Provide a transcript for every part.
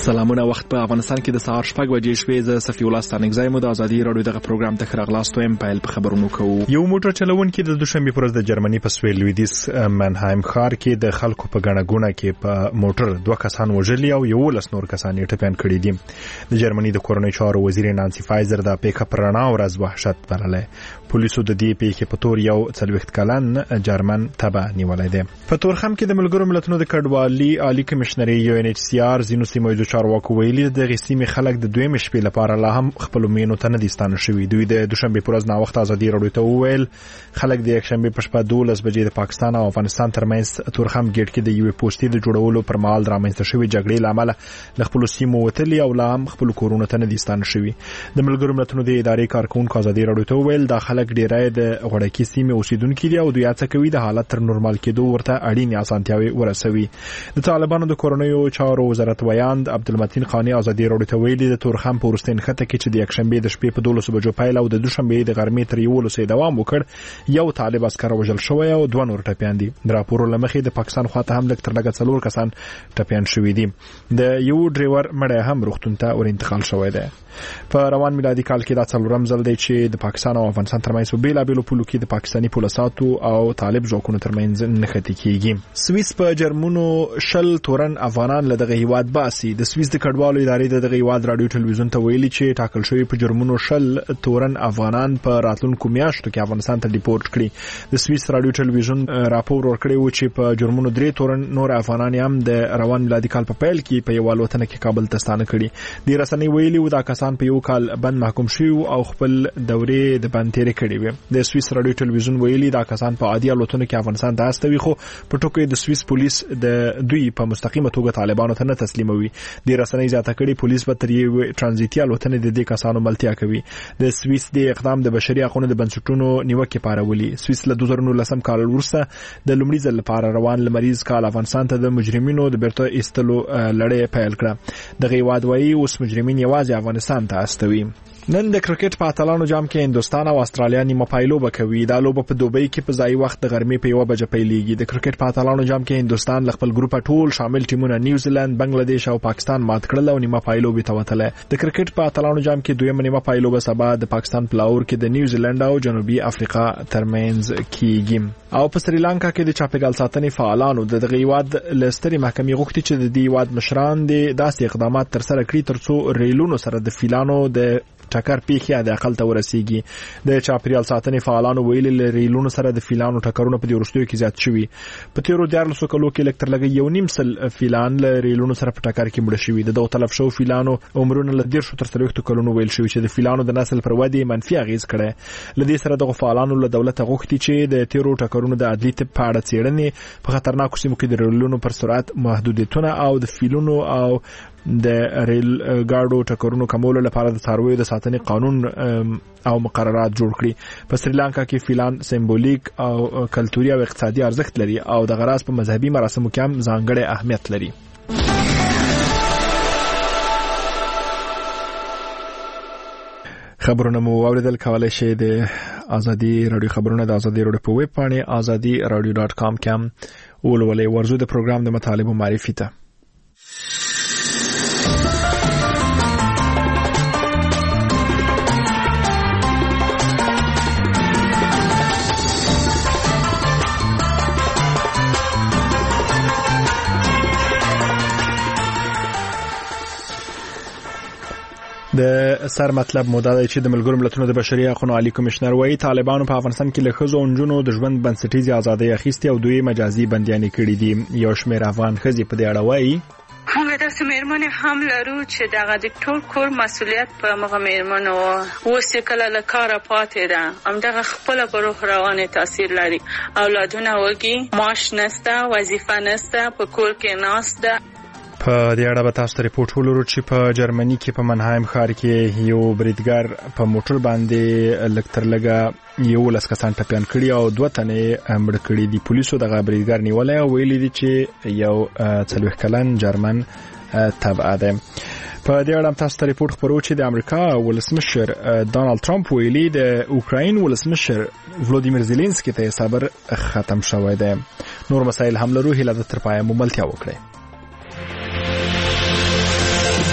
سلامونه. وخت په افغانستان کې د سهار 6 بجې شوې. زه صفي الله ستانکزی مو د ازادي رادیو دغه پروګرام ته راغلاستو یم. پیل په خبرونو کوو. یو موټر چلوونکی د دوشنبه پر ورځ د جرمني په سویل لویدیس منهایم ښار کې د خلکو په غڼه ګونه کې په موټر 2 کسان وژلي او 11 نور کسان یې ټپيان کړي دي. د جرمني د کورنۍ چارو وزیر نانسی فایزر د پیک اپ رڼا ورځ وحشت بللې. پولیسو د دې پیښې په تور یو 40 کلن جرمن تبع نیولای دی. په تورخم کې د ملګرو ملتونو د کډوالي عالی کمشنري UNHCR زینو سیمه چارواکو ویلي د غسیمې خلک د دویم شپې لپاره لا هم خپل مینو ته نه دي ستانه شوي. دوی د دوشنبه پر ورځ نا وخت ازادي رادیو ته وویل خلک د یک شنبه په شپه 12 بجې د پاکستان او افغانستان ترمنځ تورخم ګیټ کې د یو پوسټي د جوړولو پر مهال رامنځته شوی جګړې لامل د خپل سیمو وتلي او لا هم خپل کورونه ته نه دي ستانه شوي. د ملګرو ملتونو د ادارې کارکونکو ازادي رادیو ته وویل دا خلک ډیرای د غوړکی سیمه اوسیدونکو دي او دوی هڅه کوي د حالت تر نورمال کېدو ورته اړین اسانتیاوي ورسوي. د طالبانو د کورنیو چارو وزارت ویاند عبدالمتین قانی ازادي رادیو ته ویلي د تورخم په ورستین خطه کې چې د یک شنبه د شپې په 12 بجو پیل او د دوشنبه د غرمې تر 11 دوام وکړ. یو طالب عسكر وژل شوی او 2 نور ټپيان دي. د راپور لمخې د پاکستان خواته هم لکه تر لږه 4 کسان ټپيان شوي دي. د یو ډرایور مړی هم روغتون ته ور انتقال شوی دی. په روان میلادي کال کې دا څلورم ځل دی چې د پاکستان او افغانستان ترمنځ په بیلابیلو پولو کې د پاکستاني پولیساتو او طالب ځواکونو ترمنځ نښتې کیږي. سویس په جرمنو شل تورن افغانان له دغه هیواد باسي. د سویس د کډوالو ادارې د دغه هیواد رادیو ټلویزیون ته ویلي چې ټاکل شوی په جرمنو شل تورن افغانان په راتلونکو میاشتو کې افغانستان ته ډیپورټ کړي. د سویس رادیو ټلویزیون راپور ورکړی و چې په جرمنو 3 تورن نور افغانان هم د روان میلادي کال په پیل کې په یو وطن کې کابل ته ستانه کړي. د رسنۍ ویلي و دا کسان په یو کال بند محکوم شوي او خپل دورې د بند تیرې کړې وي. د سویس رادیو ټلویزیون ویلي دا کسان په عادي الوتنو کې افغانستان ته استوي خو په ټوکو د سویس پولیس د دوی په مستقیمه توګه طالبانو ته نه تسلیموي. د رسنۍ زیاته کړي پولیس به تر یو ترانزیتي الوتنې د دې کسانو ملتیا کوي. د سویس د اقدام د بشري حقوقو د بنسټونو نیوکه پارولي. سویس له 2019 کال وروسته د لومړي ځل لپاره روان لمریز کال افغانستان ته د مجرمینو د بیرته ایستلو لړۍ پیل کړه. دغه هیواد وايي اوس مجرمین یوازې افغانستان ته استوي. نن د کرکټ په اتلانو جام کې هندستان او استرالیا نیمه پایلوبه کوي. دا لوبه په دوبۍ کې په ځای وخت د غرمې په 1 بجې پیلېږي. د کرکټ په اتلانو جام کې هندستان خپل ګروپ ټول شامل ټیمونه نیوزیلند، بنگلاديش او پاکستان مات کړل او نیمه پایلوبه ته وتله. د کرکټ په اتلانو جام کې دویمه نیمه پایلوبه سبا د پاکستان په لاهور کې د نیوزیلند او جنوبي افریقا ترمنځ کیږي. او په سریلانکا کې د چاپیریال ساتنې فعالانو د دغه هیواد لستري محکمې غوښتي چې د دې هیواد مشران د داسې اقدامات تر سره کړي ترڅو ریلونو سره د فیلانو د ټکر پیښه د عقل ته ورسیږي. د چاپیریال ساتنې فعالانو ویلي ریلونو سره د فیلانو ټکرونه په دې وروستیو کې زیات شوي. په تیرو 14 کلو کې لکتر لګي یو نیم سل فیلان له ریلونو سره په ټکر کې مړه شوي. د دوه تلف شو فیلانو عمرونه له 10 تر 30 کلونو ویل شوی چې د فیلانو د نسل پر ودې منفي اغیز کړي. لدې سره د فعالانو له دولت غوښتي چې د تیرو ټکرونو د عدلي په اړه څېړنې په خطرناکو سیمو کې د ریلونو پر سرعت محدودیتونه او د فیلونو او د ریل ګاډو ټکرونو کمولو لپاره د څارویو د ساتنې قانون او مقررات جوړ کړي. په سریلانکا کې فیلان سمبولیک او کلتوري او اقتصادي ارزښت لري او د غراس په مذهبي مراسمو کې هم ځانګړی اهمیت لري. خبرونه مو اوریدل. کولای شئ د ازادي رادیو خبرونه د ازادي رادیو په ویب پاڼې azadiradio.com کې هم ولولئ. ورزو د پروګرام د مطالبو معرفي ته د سر مطلب موده دی چې د ملګرو ملتونو د بشري حقوقو عالی کمشنر وایي طالبانو په افغانستان کې له ښځو او نجونو د ژوند بنسټیزې ازادۍ اخیستې او دوی مجازي بندیانې کړي دي. یو شمېر افغان ښځې په دې اړه وایي موږ داسې مېرمنې هم لرو چې دغه د ټول کور مسؤلیت په موږ مېرمنو اوس کله له کاره پاتې ده. همدغه خپله په روح روانې تاثیر لري. اولادونه وږي، معاش نشته، وظیفه نشته، په کور کې ناست ده. په دې اړه به تاسو ته ریپورټ ولرو چې په جرمني کې په منهایم ښار کې یو بریدګر په موټر باندې لکتر لګه 11 کسان ټپيان کړي او 2 تنې مړ کړي دي. پولیسو دغه بریدګر نیولای او ویلي دي چې یو 40 کلن جرمن تبع ده. په دې اړه تاسو ته ریپورت خبرو چې د امریکا ولسمشر ډانلډ ټرمپ ویلي د اوکراین ولسمشر ولودیمیر زيلنسکي ته صبر ختم شوی دی. نور مسایل هم لرو. هیله ده تر پایه مو ملتیا وکړئ.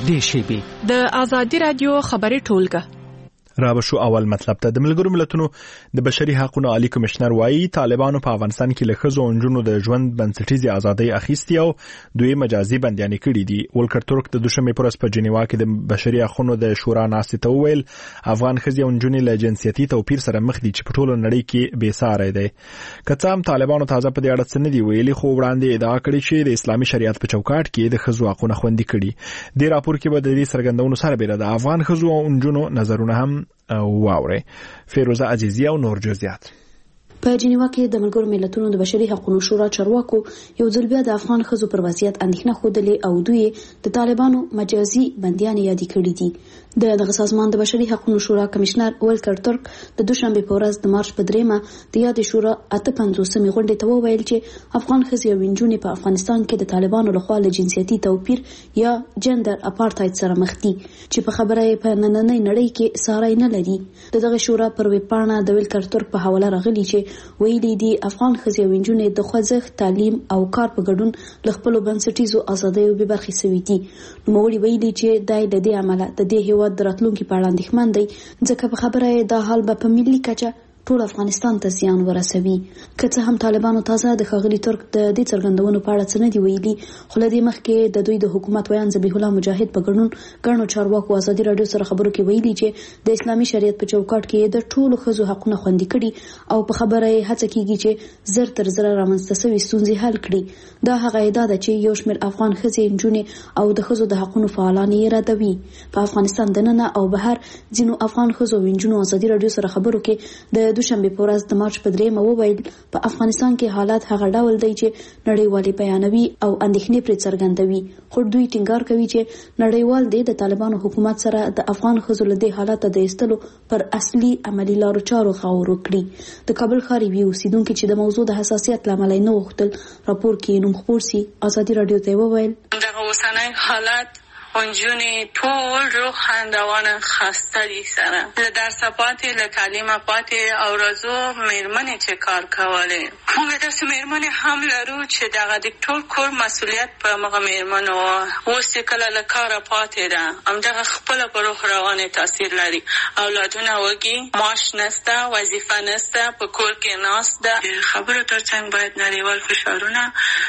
نږدې شیبې د ازادي رادیو خبري ټولګه. رابشو اول مطلب ته د ملګرو ملتونو د بشري حقوقو عالی کمشنر وایي طالبانو په افغانستان کې له ښځو او نجونو د ژوند بنسټیزې ازادۍ اخیستې او دوی مجازي بندیانې کړي دي. ولکر ترک د دوشنبې پر ورځ په جنیوا کې د بشري حقوقو د شورا ناستې ته وویل افغان ښځې او نجونې له جنسیتي توپیر سره مخ دي چې په ټوله نړۍ کې بې ساری دی. که څه هم طالبانو تازه په دې اړه څه نه دي ویلي خو وړاندې ادعا کړې چې د اسلامي شریعت په چوکاټ کې د ښځو حقونه خوندي کړي. دې راپور کې به د دې څرګندونو سره بیره د افغان ښځو او نجونو نظرونه هم واوري. فیروزه عزیزی او نور جزئیات. په جنیوا کې د ملګرو ملتونو د بشري حقوقو شورا چارواکو یو ځل بیا د افغان ښځو پر وضعیت اندېښنه خوده او دوی د طالبانو مجازي بندیانې یاد کړې دي. دغه سازمان د بشري حقوقو شورا کمشنر ولکر ترک د دوشنبه په ورځ د مارچ په 3 د یاد شورا 58مې غونډې ته وویل چې افغان ښځې او نجونې په افغانستان کې د طالبانو لخوا له جنسیتي توپیر یا جندر اپارټاید سره مخ دي چې په خبره یې په نننۍ نړۍ کې ساری نه لري. دغه شورا پر ویب پاڼه د ولکر ترک په حواله راغلي چې ویلي دي افغان ښځې او نجونې د خوځښت تعلیم او کار په ګډون له خپلو بنسټیزو ازادیو بې برخې شوي دي. نوموړي ویلي چې د دې عمله د دې هیواد د راتلونکي په اړه اندېښمن دی ځکه په خبره یې دا حال به په ملي کچه ټول افغانستان ته زیان ورسوي. که څه هم طالبانو تازه د ښاغلي ترک د دې څرګندونو په اړه څه نه دي ویلي خو له دې مخکې د دوی د حکومت ویان ذبیح الله مجاهد په ګڼو چارواکو ازادي رادیو سره خبرو کې ویلي چې د اسلامي شریعت په چوکاټ کې د ټولو ښځو حقونه خوندي کړي او په خبره یې هڅه کیږي چې زر تر زر رامنځته شوي ستونزې حل کړي. دا هغه ادعا ده چې یو شمېر افغان ښځې نجونې او د ښځو د حقونو فعالان یې ردوي. په افغانستان دننه او بهر ځینو افغان ښځو او نجونو ازادي رادیو سره خبرو کې د دوشنبه په ورځ د مارچ په 3 وویل په افغانستان کې حالات هغه ډول دی چې نړیوالي بیانوي او اندېښنې پرې څرګندوي خو دوی ټینګار کوي چې نړیوال د طالبانو حکومت سره د افغان ښځو له دې حالت د ایستلو پر اصلي عملی لارو چارو غور وکړي. د کابل ښار یو اوسیدونکو چې د موضوع د حساسیت لامل نه وغوښتل راپور کې نوم خپور سي ازادي رادیو ته وویل دغه اوسنۍ حالت ونجونی ټول روح خندوانه خسته دي سره له درسه پاتې له تعلیمه پاتې او راځو مېرمنې چې کار کولی موږ داسې مېرمنې هم لرو چې دغه د ټول کور مسؤلیت په مغه مېرمنو اوس چې کله له کاره پاتې ده همدغه خپله په روح روانې تاثیر لري. اولادونه وږي معاش نسته وظیفه نسته په کور کې ناست ده. خبرو ترڅنګ باید نړیوال فشارونه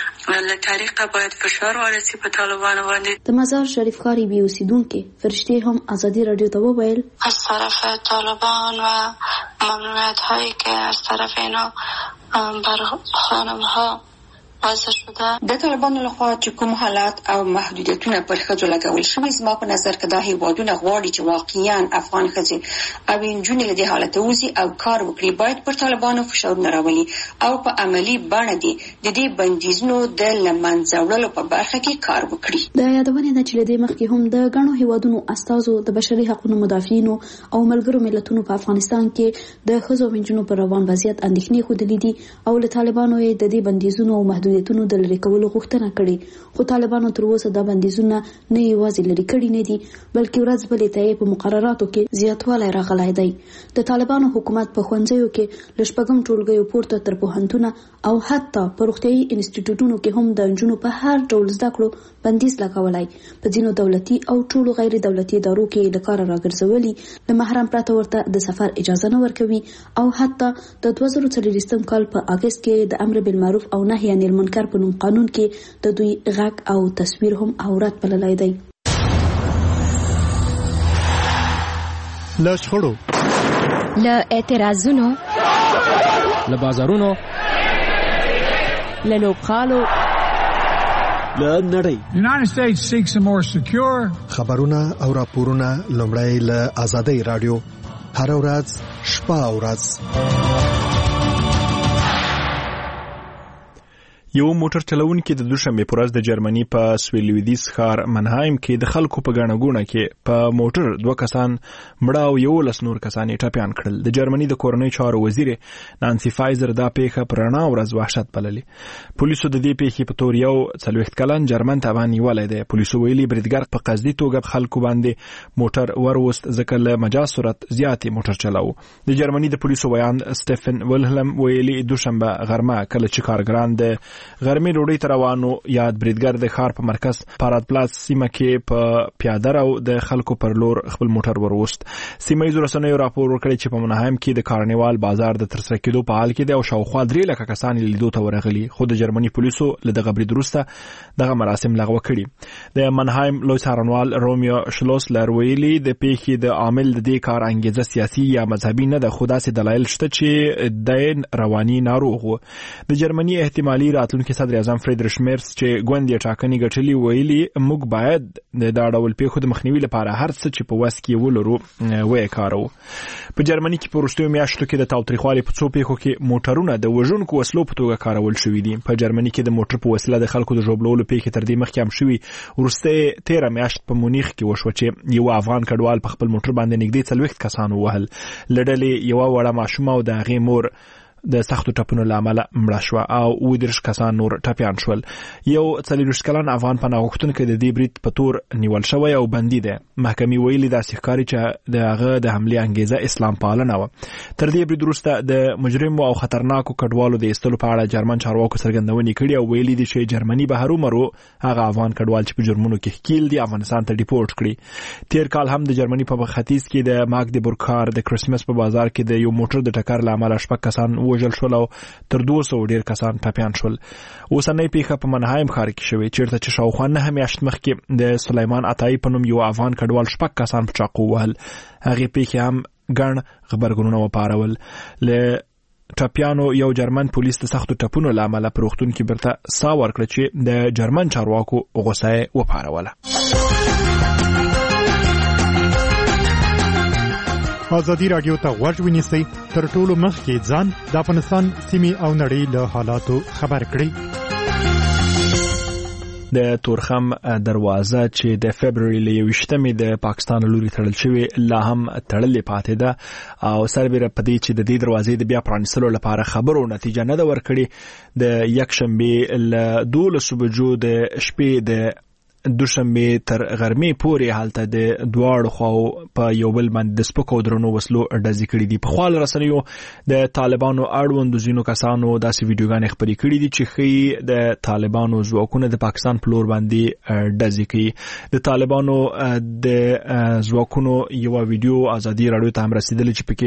له طریقه باید فشار ورسي په طالبانو باندې. د مزار شریف ښار یې اوسیدونکي فرشته هم ازادي رادیو ته وویل از طرف طالبان و ممنوعیت هایی که از طرف اینا بر خانم ها وضع شده د طالبانو لخوا چې کوم حالات او محدودیتونه پر ښځو لګول شوي زما په نظر کې دا هیوادونه غواړي چې واقعیا افغان ښځې او نجونې له دې حالته وځي او کار وکړي. باید پر طالبانو فشارونه راولي او په عملی بڼه دي د دې بندیزونو د له منځه وړلو په برخه کې کار وکړي. د یادونې ده چې له دې مخکې هم د ګڼو هیوادونو استازو د بشري حقوقو مدافعینو او ملګرو ملتونو په افغانستان کې د ښځو او نجونو پر روان وضعیت اندېښنې ښودلې دي او له طالبانو یې د دې بندیزونو او محدودیتونو د لرې کولو غوښتنه کړې خو طالبانو تر اوسه دا بندیزونه نه یوازې لرې کړي نه دي بلکې ورځ بلې ته یې په مقرراتو کې زیاتوالی راغلی دی. د طالبانو حکومت په ښوونځیو کې له شپږم ټولګیو پورته تر پوهنتونه او حتی په روغتیايي انسټیټیوټونو کې هم د نجونو په هر ډول زده کړو بندیز لګولی. په ځینو دولتي او ټولو غیر دولتي ادارو کې له کاره راګرځولي د محرم پرته ورته د سفر اجازه نه ورکوي او حتی د 2024 کال په اگست کې د امر بالمعروف او نهي عن المنکر په نوم قانون کې د دوی غږ او تصویر هم عورت بللی دی. له شخړو له اعتراضونو له بازارونو له لوبغالو له نړۍ The United States seeks a more secure خبرونه او راپورونه لومړی له ازادي رادیو هر ورځ شپه او ورځ. یو موټر چلوونکي د دوشنبه پر ورځ د جرمني په سویلویدیز ښار منهایم کې د خلکو په ګڼه ګوڼه کې په موټر 2 کسان مړه او 11 نور کسان یې ټپیان کړل. د جرمني د کورنۍ چارو وزیر نانسی فایزر دا پیښه پر رڼا ورځ وحشت بللې. پولیسو د دې پیښې په تور یو 40 کلن جرمن تبع نیولی دی. پولیسو ویلي بریدګر په قصدي توګه خلکو باندې موټر وروست ځکه له مجاز سرعت زیاتې موټر چلاو. د جرمني د پولیسو ویان سټیفن ولهلم ویلي دوشنبه غرمه کله چې کارګران د غرمې ډوډۍ ته روانو. یاد بریدګر د ښار په مرکز پاراد پلاس سیمه کې په پیاده رو د خلکو پر لور خپل موټر وروست. سیمه ییزو رسنیو راپور ورکړی چې په منهایم کې د کارنیوال بازار د ترسره کېدو په حال کې دی او شاوخوا 3 لکه کسان لیدو ته ورغلي، خو د جرمني پولیسو له دغه برید وروسته دغه مراسم لغوه کړي. د منهایم لوی څارنوال رومیو شلوسلر ویلي د پیښې د عامل د دې کار انګیزه سیاسي یا مذهبي نه ده، خو داسې دلایل شته چې د رواني ناروغ و. د جرمني احتمالي راتلونکي صدر اعظم فریدریش میرس چې ګوند یې ټاکنې ګټلې ویلي موږ باید د دا ډول پیښو د مخنیوي لپاره هر څه چې په وس کې ولرو وې کارو. په جرمني کې په وروستیو میاشتو کې د تاوتریخوالي په څو پیښو کې موټرونه د وژونکو وسلو په توګه کارول شوي دي. په جرمني کې د موټر په وسیله د خلکو د ژوبلولو پیښې تر دې مخکې هم شوي. وروسته 13 میاشت په مونیخ کې وشوه چې یو افغان کډوال په خپل موټر باندې نږدې 40 کسان ووهل. لړلې یو وړه ماشومه او د هغې مور د سختو ټپونو له امله مړه شوه او 30 کسان نور ټپیان شول. یو 40 کلن افغان پناه غوښتونکی د دې برید په تور نیول شوی او بندي دی. محکمې ویلي داسې ښکاري چې د هغه د حملې انګیزه اسلام پالنه وه. تر دې برید وروسته د مجرمو او خطرناکو کډوالو د ایستلو په اړه جرمن چارواکو څرګندونې کړي او ویلي دي چې جرمني به هرومرو هغه افغان کډوال چې په جرمونو کې ښکیل دي افغانستان ته ډیپورټ کړي. تیر کال هم د جرمني په ختیځ کې د ماګدبورګ ښار د کرسمس په بازار کې د یو موټر د ټکر له امله 6 کسان وژل شول او تر 200 ډیر کسان ټپیان شول. اوسنۍ پیښه په منهایم ښار کې شوې چیرته چې شاوخوا 9 میاشت مخکې د سلیمان عطایی په نوم یو افغان کډوال 6 کسان په چاقو وهل. هغې پیښې هم ګڼ خبرګونونه وپارول. له ټپیانو یو جرمن پولیس د سختو ټپونو له امله په روغتون کې بیرته ساه ورکړه چې د جرمن چارواکو غوسه یې وپاروله. ازادي رادیو ته غوږ ونیسئ، تر ټولو مخکې ځان د افغانستان سیمې او نړۍ له حالاتو خبر کړئ. د تورخم دروازه چې د فبروري له 21مې د پاکستان لوري تړل شوې لا هم تړلې پاتې ده او سربېره په دې چې د دې دروازې د بیا پرانیستلو لپاره خبرو نتیجه نه ده ورکړې. د یکشنبې له 12 بجو د شپې د دوشنبه تر غرمې پورې حالت د دواړو خواو په یو بل باندې د سپکو درنو وسلو ډزې کړې دي. په خپل رسنیو د طالبانو اړوند ځینو کسانو داسې ویډیوګانې خپرې کړې دي چې ښیي د طالبانو ځواکونه د پاکستان په لور باندې ډزې کوي. د طالبانو د ځواکونو یو ویډیو ازادي رادیو ته هم رسیدلی چې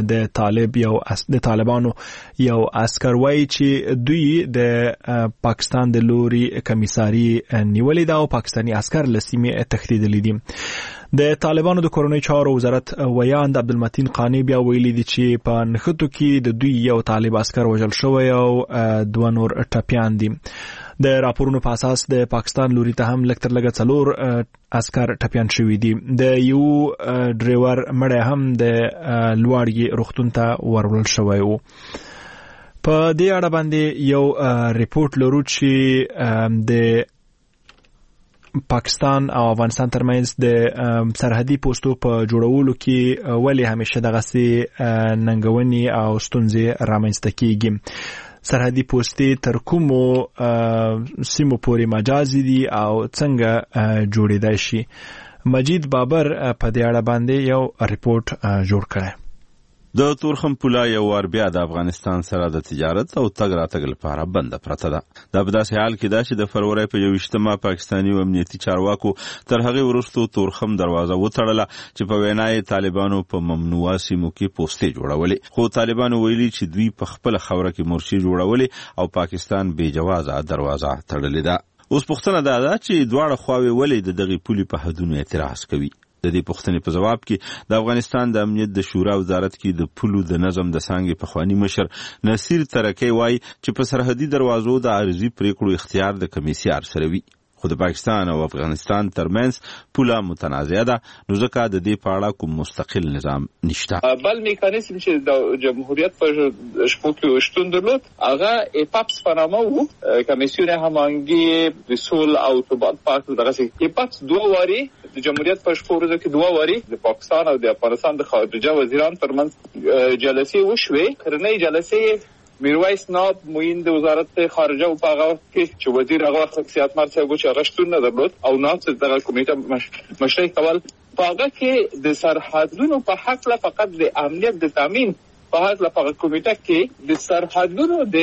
پکې د طالبانو یو عسکر وایي چې دوی د پاکستان د لوري کمیساري نیولې ده او پاکستاني عسكر لسیمه تښتیدلي دي. د طالبانو د کورنۍ چارو وزارت ویاند عبدالمتین قانی بیا ویلي دي چې په نښتو کې د دوی یو طالب عسكر وژل شوی او 2 نور ټپیان دي. د راپورونو په اساس د پاکستان لوري ته هم لږ تر لږه 4 عسكر ټپیان شوي دي. د یو ډرایور مړی هم د لوړګي روغتون ته ورول شوی و. په دې اړه باندې یو ریپورت لرو چې د پاکستان او افغانستان ترمنځ د سرحدي پوسټو په جوړولو کې ولې همیشه دغه سي ننګونې او ستونزې رامنځته کیږي. سرحدي پوسټې تر کومو سیمو پورې مجازي دي او څنګه جوړېدای شي. مجید بابر په دې اړه باندې یو ریپورت جوړ کړی. د تورخم پوله یو وار بیا د افغانستان سره د تجارت او تګ راتګ لپاره بند پرته ده. دا په داسې حال کې ده چې د فروری په 21مه پاکستاني او امنیتي چارواکو تر هغه وروسته تورخم دروازه وتړله چې په وینای طالبانو په ممنوعه سیمو کې پوسټې جوړولې، خو طالبانو ویلي چې دوی په خپل خوره کې مورچې جوړولې او پاکستان بې جوازه دروازه تړلې ده. اوس پوښتنه ده چې دواړه خواوې ولې د دغې پولې په حدونو اعتراض کوي. د دې پوښتنې په جواب کې د افغانستان د امنیت د شورا وزارت کې د پولو د نظم د څانګې پخوانی مشر نصیر ترکی وایي چې په سرحدي دروازو د عارضي پریکړو اختیار د کمیسیار سره وي، خو د پاکستان او افغانستان ترمنځ پوله متنازعه ده، نو ځکه د دې په اړه کوم مستقل نظام نشته. بل میکانیزم چې د جمهوریت په شپو کې شتون درلود هغه ایپاپس په نامه وو، کمیسیون هماهنګي د صلح او ثبات پارت دغه ایپاپس 2 واري د جمهوریت په شپو ورځو کې 2 واري د پاکستان او د افغانستان د خارجه وزیران ترمنځ جلسې وشوې. کرنۍ جلسې میرویس ناب معین د وزارت خارجه او په هغه کې چې وزیر هغه سیاست مرسته چې هغه شتون نه درلود او ناڅ دغه کمیټه مشري کول په هغه کې د سرحدونو په حق لا فقط د امنیت د تامین په حق لا فقط کمیټه کې د سرحدونو د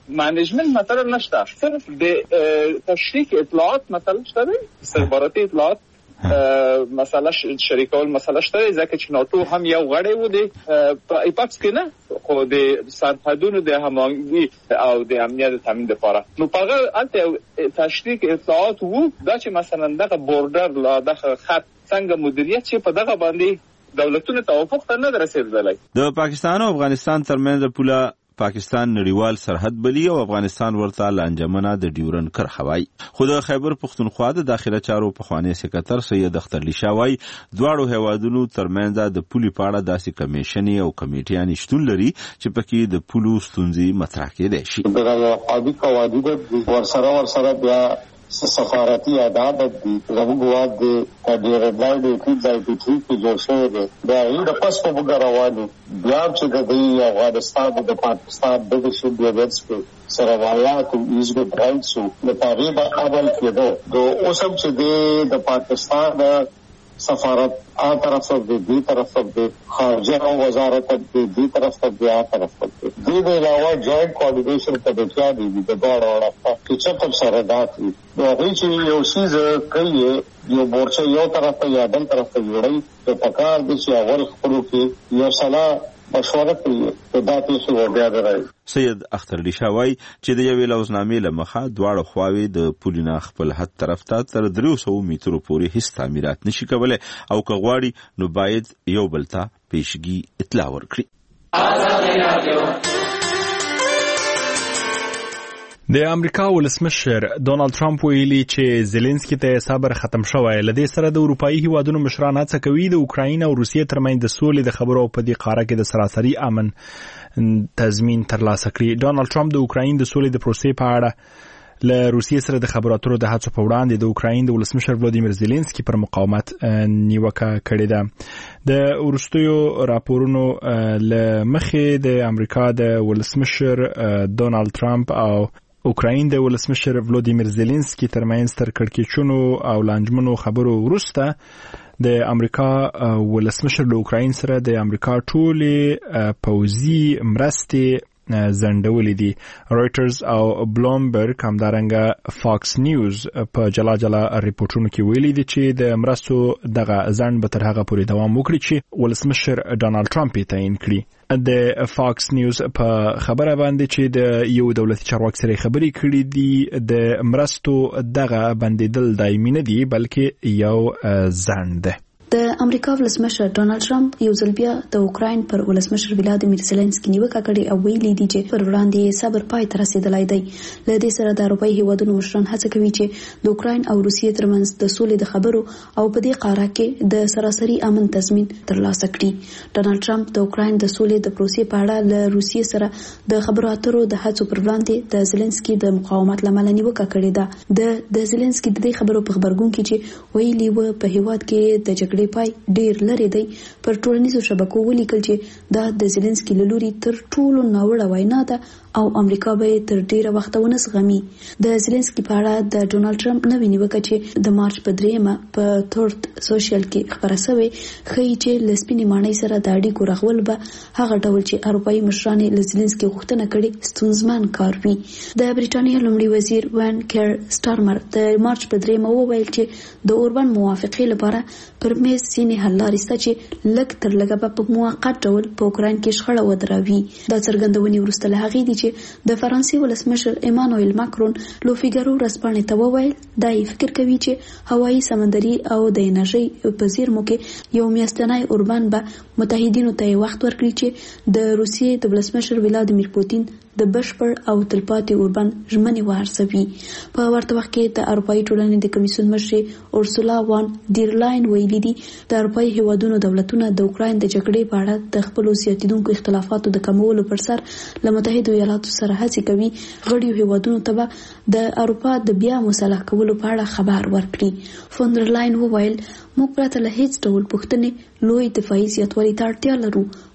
مانجمنت مثلا نشته، صرف د تشریک اطلاعات مثلا شته، استخباراتي اطلاعات مسله شریکول مسله شته، ځکه چې ناتو هم یو غړی و دی په ایپاکس کې نه، خو د سرحدونو د هماهنګي او د امنیت تامین لپاره نو په هغه تشریک اطلاعات وو دا چې مثلا دغه بورډر لا دغه خط څنګه مدیریت شي، په دغه باندې دولتونو توافق ته نه رسیدلی. د پاکستان او افغانستان ترمنځ پوله پاکستان نړیوال سرحد بلی او افغانستان ورته لانجمنه د ډیورن کرښه وای. خو د خیبر پښتونخوا د داخله چارو پخوانی سکرټر سید اختر لیشاوی دواړو هیوادونو ترمنځ د پولي پاړه داسې کمیشن او کمیټیان شتون لري چې پکې د پولو ستونزې مطرح کېدای شي. دغه عادي قواعد ورسره بیا سفارتي آداب دي، زموږ واد د ډیرلاین د ټیټ کې جوړ شوی دی، دا یې د پس په بګا رواني بیا چې د افغانستان د پاکستان د شوبیانس په سروایات او ایزو برانډ سو د تاریخ عمل کېدو دو اوسم چې د پاکستان سفارت آ طرف سے دی طرف سے خارجہ وزارت دی طرف سے دی آ طرف سے دی علاوہ جوائنٹ کوارڈینیشن کمیٹیاں دی د دوړ وړه چې چکم سره داتي نو هغه چې یو شیز کوي یو مورچه یو طرف ته یا بل طرف ته وړي په پکار دي چې اول خپلو کې یو صلاح مشوره کوي په داتې شو بیا درای. سید اختر لیشاوی چې د یوې لوزنامې له مخه دواړه خواوې د پولینا خپل حد طرف ته تر 300 مترو پورې هیڅ تعمیرات نشي کولای او که غواړي نو باید یو بل ته پیشګي اطلاع ورکړي. د امریکا ولسمشر ډونالد ټرمپ ویلي چې زيلنسکي ته صبر ختم شوی، لدې سره د اروپאי هیوادونو مشران هڅه کوي د اوکراین او روسیې ترمنځ د سولې د خبرو په دې قاره کې د سراسري امن تضمین ترلاسه کړي. ډونالد ټرمپ د اوکراین د سولې د پروسې په اړه له روسیې سره د خبرو اترو د هڅو په وړاندې د اوکراین د ولسمشر ولادیمیر زيلنسکي پر مقاومت نیوکه کړې ده. د ورستیو راپورونو له مخې د امریکا د ولسمشر ډونالد ټرمپ او اوکراین د ولسمشر ولادیمیر زيلنسکي ترمنځ تر کړکېچونو او لانجمنو خبرو وروسته د امریکا ولسمشر د اوکراین سره د امریکا ټولې پوځي مرستې زندولې دي. رويټرز او بلومبرګ همدارنګه فاکس نیوز په جلا ریپورتونو کې ویلي دي چې د مرستو دغه ځند به تر هغه پورې دوام وکړي چې ولسمشر ډونالد ټرمپ یې تعیین کړي. د فاکس نیوز په خبره باندې چې د یو دولتي چارواکي سره خبرې کړې دي د مرستو دغه بندیدل دایمي نه دي بلکې یو ځند ده. د امریکا ولسمشر ډونالد ټرمپ یو ځل بیا د اوکراین پر ولسمشر ولادیمیر زيلنسکي نیوکه کړې او ویلي دي چې پر وړاندې صبر پای ته رسیدلی دی. له دې سره د اروپאי هیوادونو مشران هڅه کوي چې د اوکراین او روسیې ترمنځ د سولې د خبرو او په دې قاره کې د سراسري امن تضمین ترلاسه کړي. ډونالد ټرمپ د اوکراین د سولې د پروسې په اړه له روسیې سره د خبرو اترو د هڅو پر وړاندې د زيلنسکي د مقاومت لامل نیوکه کړې ده. د زيلنسکي د دې خبرو په خبرګون کې چې ویلي و په هیواد کې د جګړې پای ډیر لري دی، پر ټولنیزو شبکو ولیکل چې دا د زيلنسکي له لوري تر ټولو ناوړه وینا ده او امریکا به تر ډیره وخت ونه زغمي. د زيلنسکي په اړه د ډونالد ټرمپ نوې نیوکه چې د مارچ په 3 په تورت سوشل کې خبره شوې ښیي چې لسپینې ماڼۍ سره د اړیکو رغول به هغه ډول چې اروپאי مشران له زيلنسکي غوښتنه کړې ستونزمن کار وي. د بریټانیا لومړي وزیر وان کیر سټارمر د مارچ په 3 وویل چې د اوربان موافقې لپاره پر میز ځینې حل لارې شته چې لږ تر لږه په موقت ډول په اوکراین کې شخړه ودروي. دا څرګندونې وروسته له هغې دي چې د فرانسې ولسمشر ایمانوئل ماکرون لو فیګارو ورځپاڼې ته وویل دا یې فکر کوي چې هوایي سمندري او د انرژي په زیرمو کې یو میاشتنی اوربان به متحدینو ته وخت ورکړي چې د روسیې د ولسمشر ولادیمیر پوتین د بشپړ او تلپاتې اوربان ژمنې وارسوي. په ورته وخت کې د اروپאי ټولنې د کمیسیون مشر اورسولا وان ډیر لاین ویلي دي د اروپאי هیوادونو دولتونه د اوکراین د جګړې په اړه د خپل زیاتیدونکو اختلافاتو د کمولو پر سر له متحده ایالاتو سره هڅې کوي غړي هیوادونو ته به د اروپا د بیا مصالح کولو په اړه خبر ورکړي. فوندر لاین وویل موږ پرته له هیڅ ډول پوښتنې لوی دفاعي زیاتوالي ته اړتیا لرو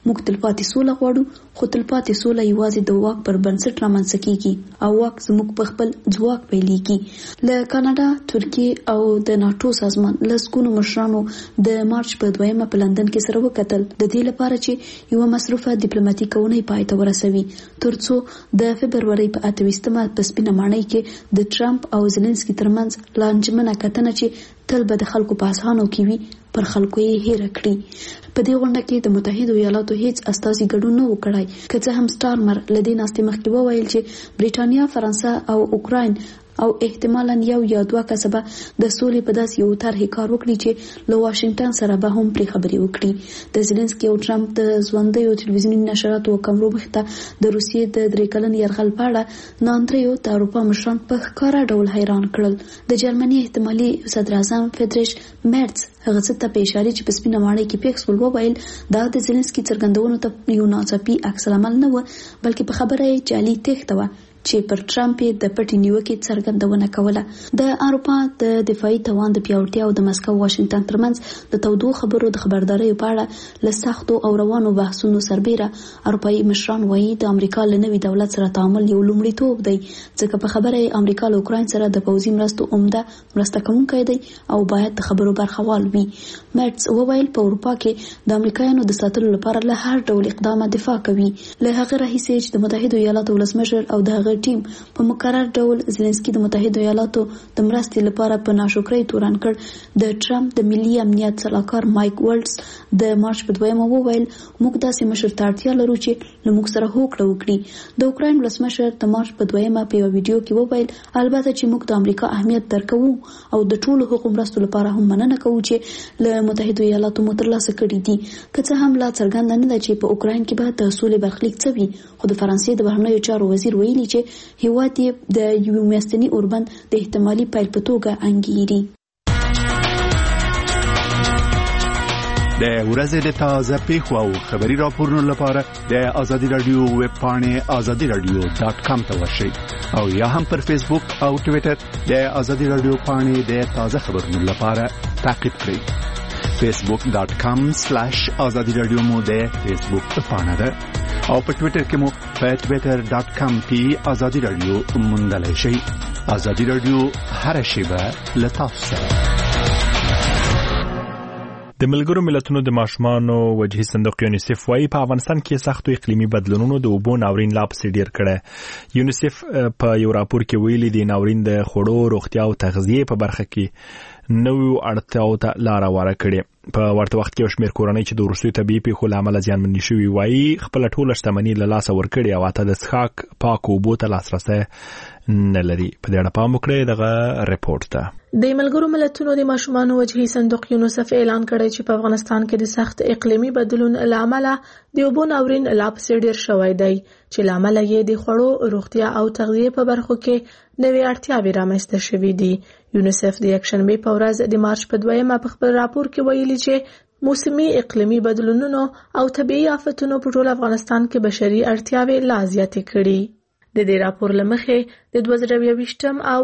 موږ تلپاتې سوله غواړو، خو تلپاتې سوله یوازې د واک پر بنسټ رامنځته کیږي او واک زموږ په خپل ځواک پیلېږي. له کاناډا، ترکیې او د ناټو سازمان لسګونو مشرانو د مارچ په 2 په لندن کې سره وکتل د دې لپاره چې یو مصروفه ډیپلوماټیکه اونۍ پای ته ورسوي، ترڅو د فبرورۍ په 28مه په سپینه ماڼۍ کې د ټرمپ او زيلنسکي ترمنځ لانجمنه کتنه چې تل به د خلکو په اسانو کې وي پر خلکو یې هېره کړي. په دې غونډه کې د متحده ایالاتو هیڅ استازي ګډون نه وکړای، که څه هم سټارمر لدې ناستې مخکې وویل چې بریټانیا، فرانسه او اوکراین او احتمالاً یو یا دوه کسبه د سولې په داسې یو طرحې کار وکړي چې له واشنگټن سره به هم پرې خبرې وکړي. د زيلنسکي او ټرمپ د ژوندیو ټلویزیوني نشراتو کمرو مخته د روسیې د 3 کلن یرغل په اړه ناندریو د اروپا مشران په ښکاره ډول حیران کړل. د جرمني احتمالي صدر اعظم فریدریش مرز هغه څه ته په اشاره چې په سپینه ماڼۍ کې پیښ شول وویل دا د زيلنسکي څرګندونو ته یو ناڅاپي عکس العمل نه و، بلکې په خبره یې جعلي تېښته وه چې پر ټرمپ د پټې نیوکې څرګندونه کوله. د اروپا د دفاعي توان د پیاوړتیا او د مسکو واشنگټن ترمنځ د تودو خبرو د خبردارۍ په اړه له سختو او روانو بحثونو سربېره اروپایي مشران وایي د امریکا له نوي دولت سره تعامل یو لومړیتوب دی، ځکه په خبره یې امریکا له اوکراین سره د پوځي مرستو عمده مرسته کوونکی دی او باید د خبرو برخوال وي. مرز وویل په اروپا کې د امریکایانو د ساتلو لپاره له هر ډول اقدامه دفاع کوي. له هغه راهیسې چې د متحده ایالاتو ولسمشر او د ټیم په مقرر ډول زيلنسکي د متحده ایالاتو د مرستې لپاره په ناشکرۍ تورن کړ، د ټرمپ د ملي امنیت سلاکار مایک والټز د مارچ په 2 وویل موږ داسې مشر ته اړتیا لرو چې له موږ سره هوکړه وکړي. د اوکراین ولسمشر د مارچ په 2 په یو ویډیو کې وویل البته چې موږ د امریکا اهمیت درکوو او د ټولو حقوقو مرستو لپاره هم مننه کوو چې له متحده ایالاتو مو ترلاسه کړي دي. که څه هم لا څرګنده نه ده چې په اوکراین کې به د سولې برخلیک څه وي، خو د فرانسې د بهرنیو چارو وزیر ویلي چې هیواد یې د یو میاشتني اوربند د احتمالي پیل په توګه انګیري. د ورځې د تازه پیښو او خبري راپورونو لپاره د آزادي رادیو ویب پاڼې azadiradio.com ته ورشئ او یا هم پر فیسبوک او ټوئیټر د آزادي رادیو پاڼې د تازه خبرونو لپاره تعقیب کړئ. facebook.com/azadi radio مو د فیسبوک پاڼه ده او په ټوئیټر کې مو په twitter.com /azadi radio موندلای شئ. آزادي رادیو هر شیبه لتاسو سره. د ملګرو ملتونو د ماشومانو وجهي صندوق یونیسف وايي په افغانستان کې سختو اقلیمي بدلونونو د اوبو ناورین لا پسې ډیر کړي. یونیسف په یو راپور کې ویلي دی ناورین د خوړو، روغتیا او تغذیه په برخه کې نوو اړتیاو ته لار هواره کړي. په ورته وخت کې شمېر کورنۍ چې د وروستیو طبيعي پیښو له امله زیانمنې شوي وايي خپل ټوله شتمني له لاسه ورکړي او ته د څښاک پاکو اوبو ته لاسرسی نه لري. په دې اړه پام وکړئ دغه ریپورت ته. د ملګرو ملتونو د ماشومانو وجهي صندوق یونیسف اعلان کړی چې په افغانستان کې د سخت اقلیمي بدلون له امله د اوبو ناورین لا پسې ډیر شوی دی چې له امله یې د خوړو، روغتیا او تغذیه په برخو کې نوې اړتیاوې رامنځته شوې دي. یونیسف د یکشنبه په ورځ د مارچ په 2 په خپل راپور کې ویلي چې موسمي اقلیمي بدلونونو او طبيعي آفتونو په ټول افغانستان کې بشري اړتیاوې لا زیاتې کړي. د دې راپور لمخې د 2022 او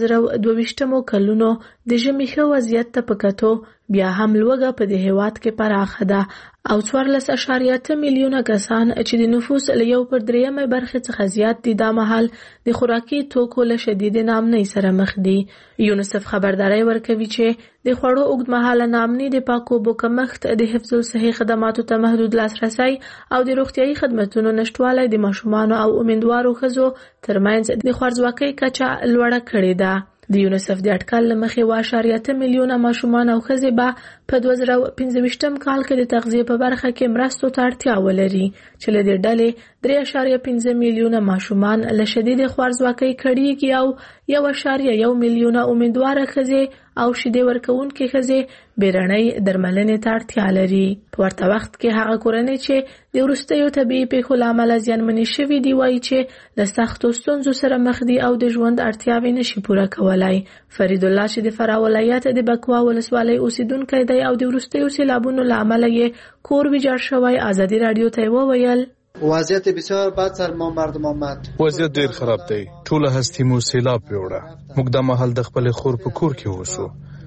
2022 کلونو د ژمي ښه وضعیت ته په کتو بیا هم لوږه په دې هیواد کې پراخه ده او 14.8 میلیونه کسان چې د نفوس له 1/3 برخه څخه زیات دي دا مهال د خوراکي توکو له شدید نامنۍ سره مخ دي. یونیسف خبرداري ورکوي چې د خوړو اوږدمهاله نامنۍ د پاکو اوبو کمښت، د حفظ الصحي خدماتو ته محدود لاسرسی او د روغتيایي خدماتو نشټوالی د ماشومانو او امیندوارو ښځو ترمنځ د خوارځواکۍ کچه لوړه کړې ده. د یونیسف د اټکل لمخې 1.8 میلیونه ماشومان او ښځې به په 2015 کال کې د تغذیه په برخه کې مرستو ته اړتیا ولري چې له دې ډلې 3.5 میلیونه ماشومان له شدید خوارځواکۍ کړيږي او 1.1 میلیونه امیندواره ښځې او شیدې ورکوونکې ښځې بیرنۍ درملنې ته اړتیا لري. په ورته وخت کې هغه کورنۍ چې د وروستیو طبيعي پیښو له امله زیانمنې شوي دي وایي چې له سختو ستونزو سره مخ دي او د ژوند اړتیاوې نشي پوره کولای. فرید الله چې د فراه ولایت د بکوا ولسوالۍ اوسیدونکی دی او د وروستیو سیلابونو له امله یې کور ویجاړ شوی آزادي رادیو ته وویل وضعیت بسیار بد سر ما مردم آمد. وضعیت ډیر خراب دی. ټول هستی مو سیلاب پیوړه. موږ د محل د خپل خور په کور کې اوسو.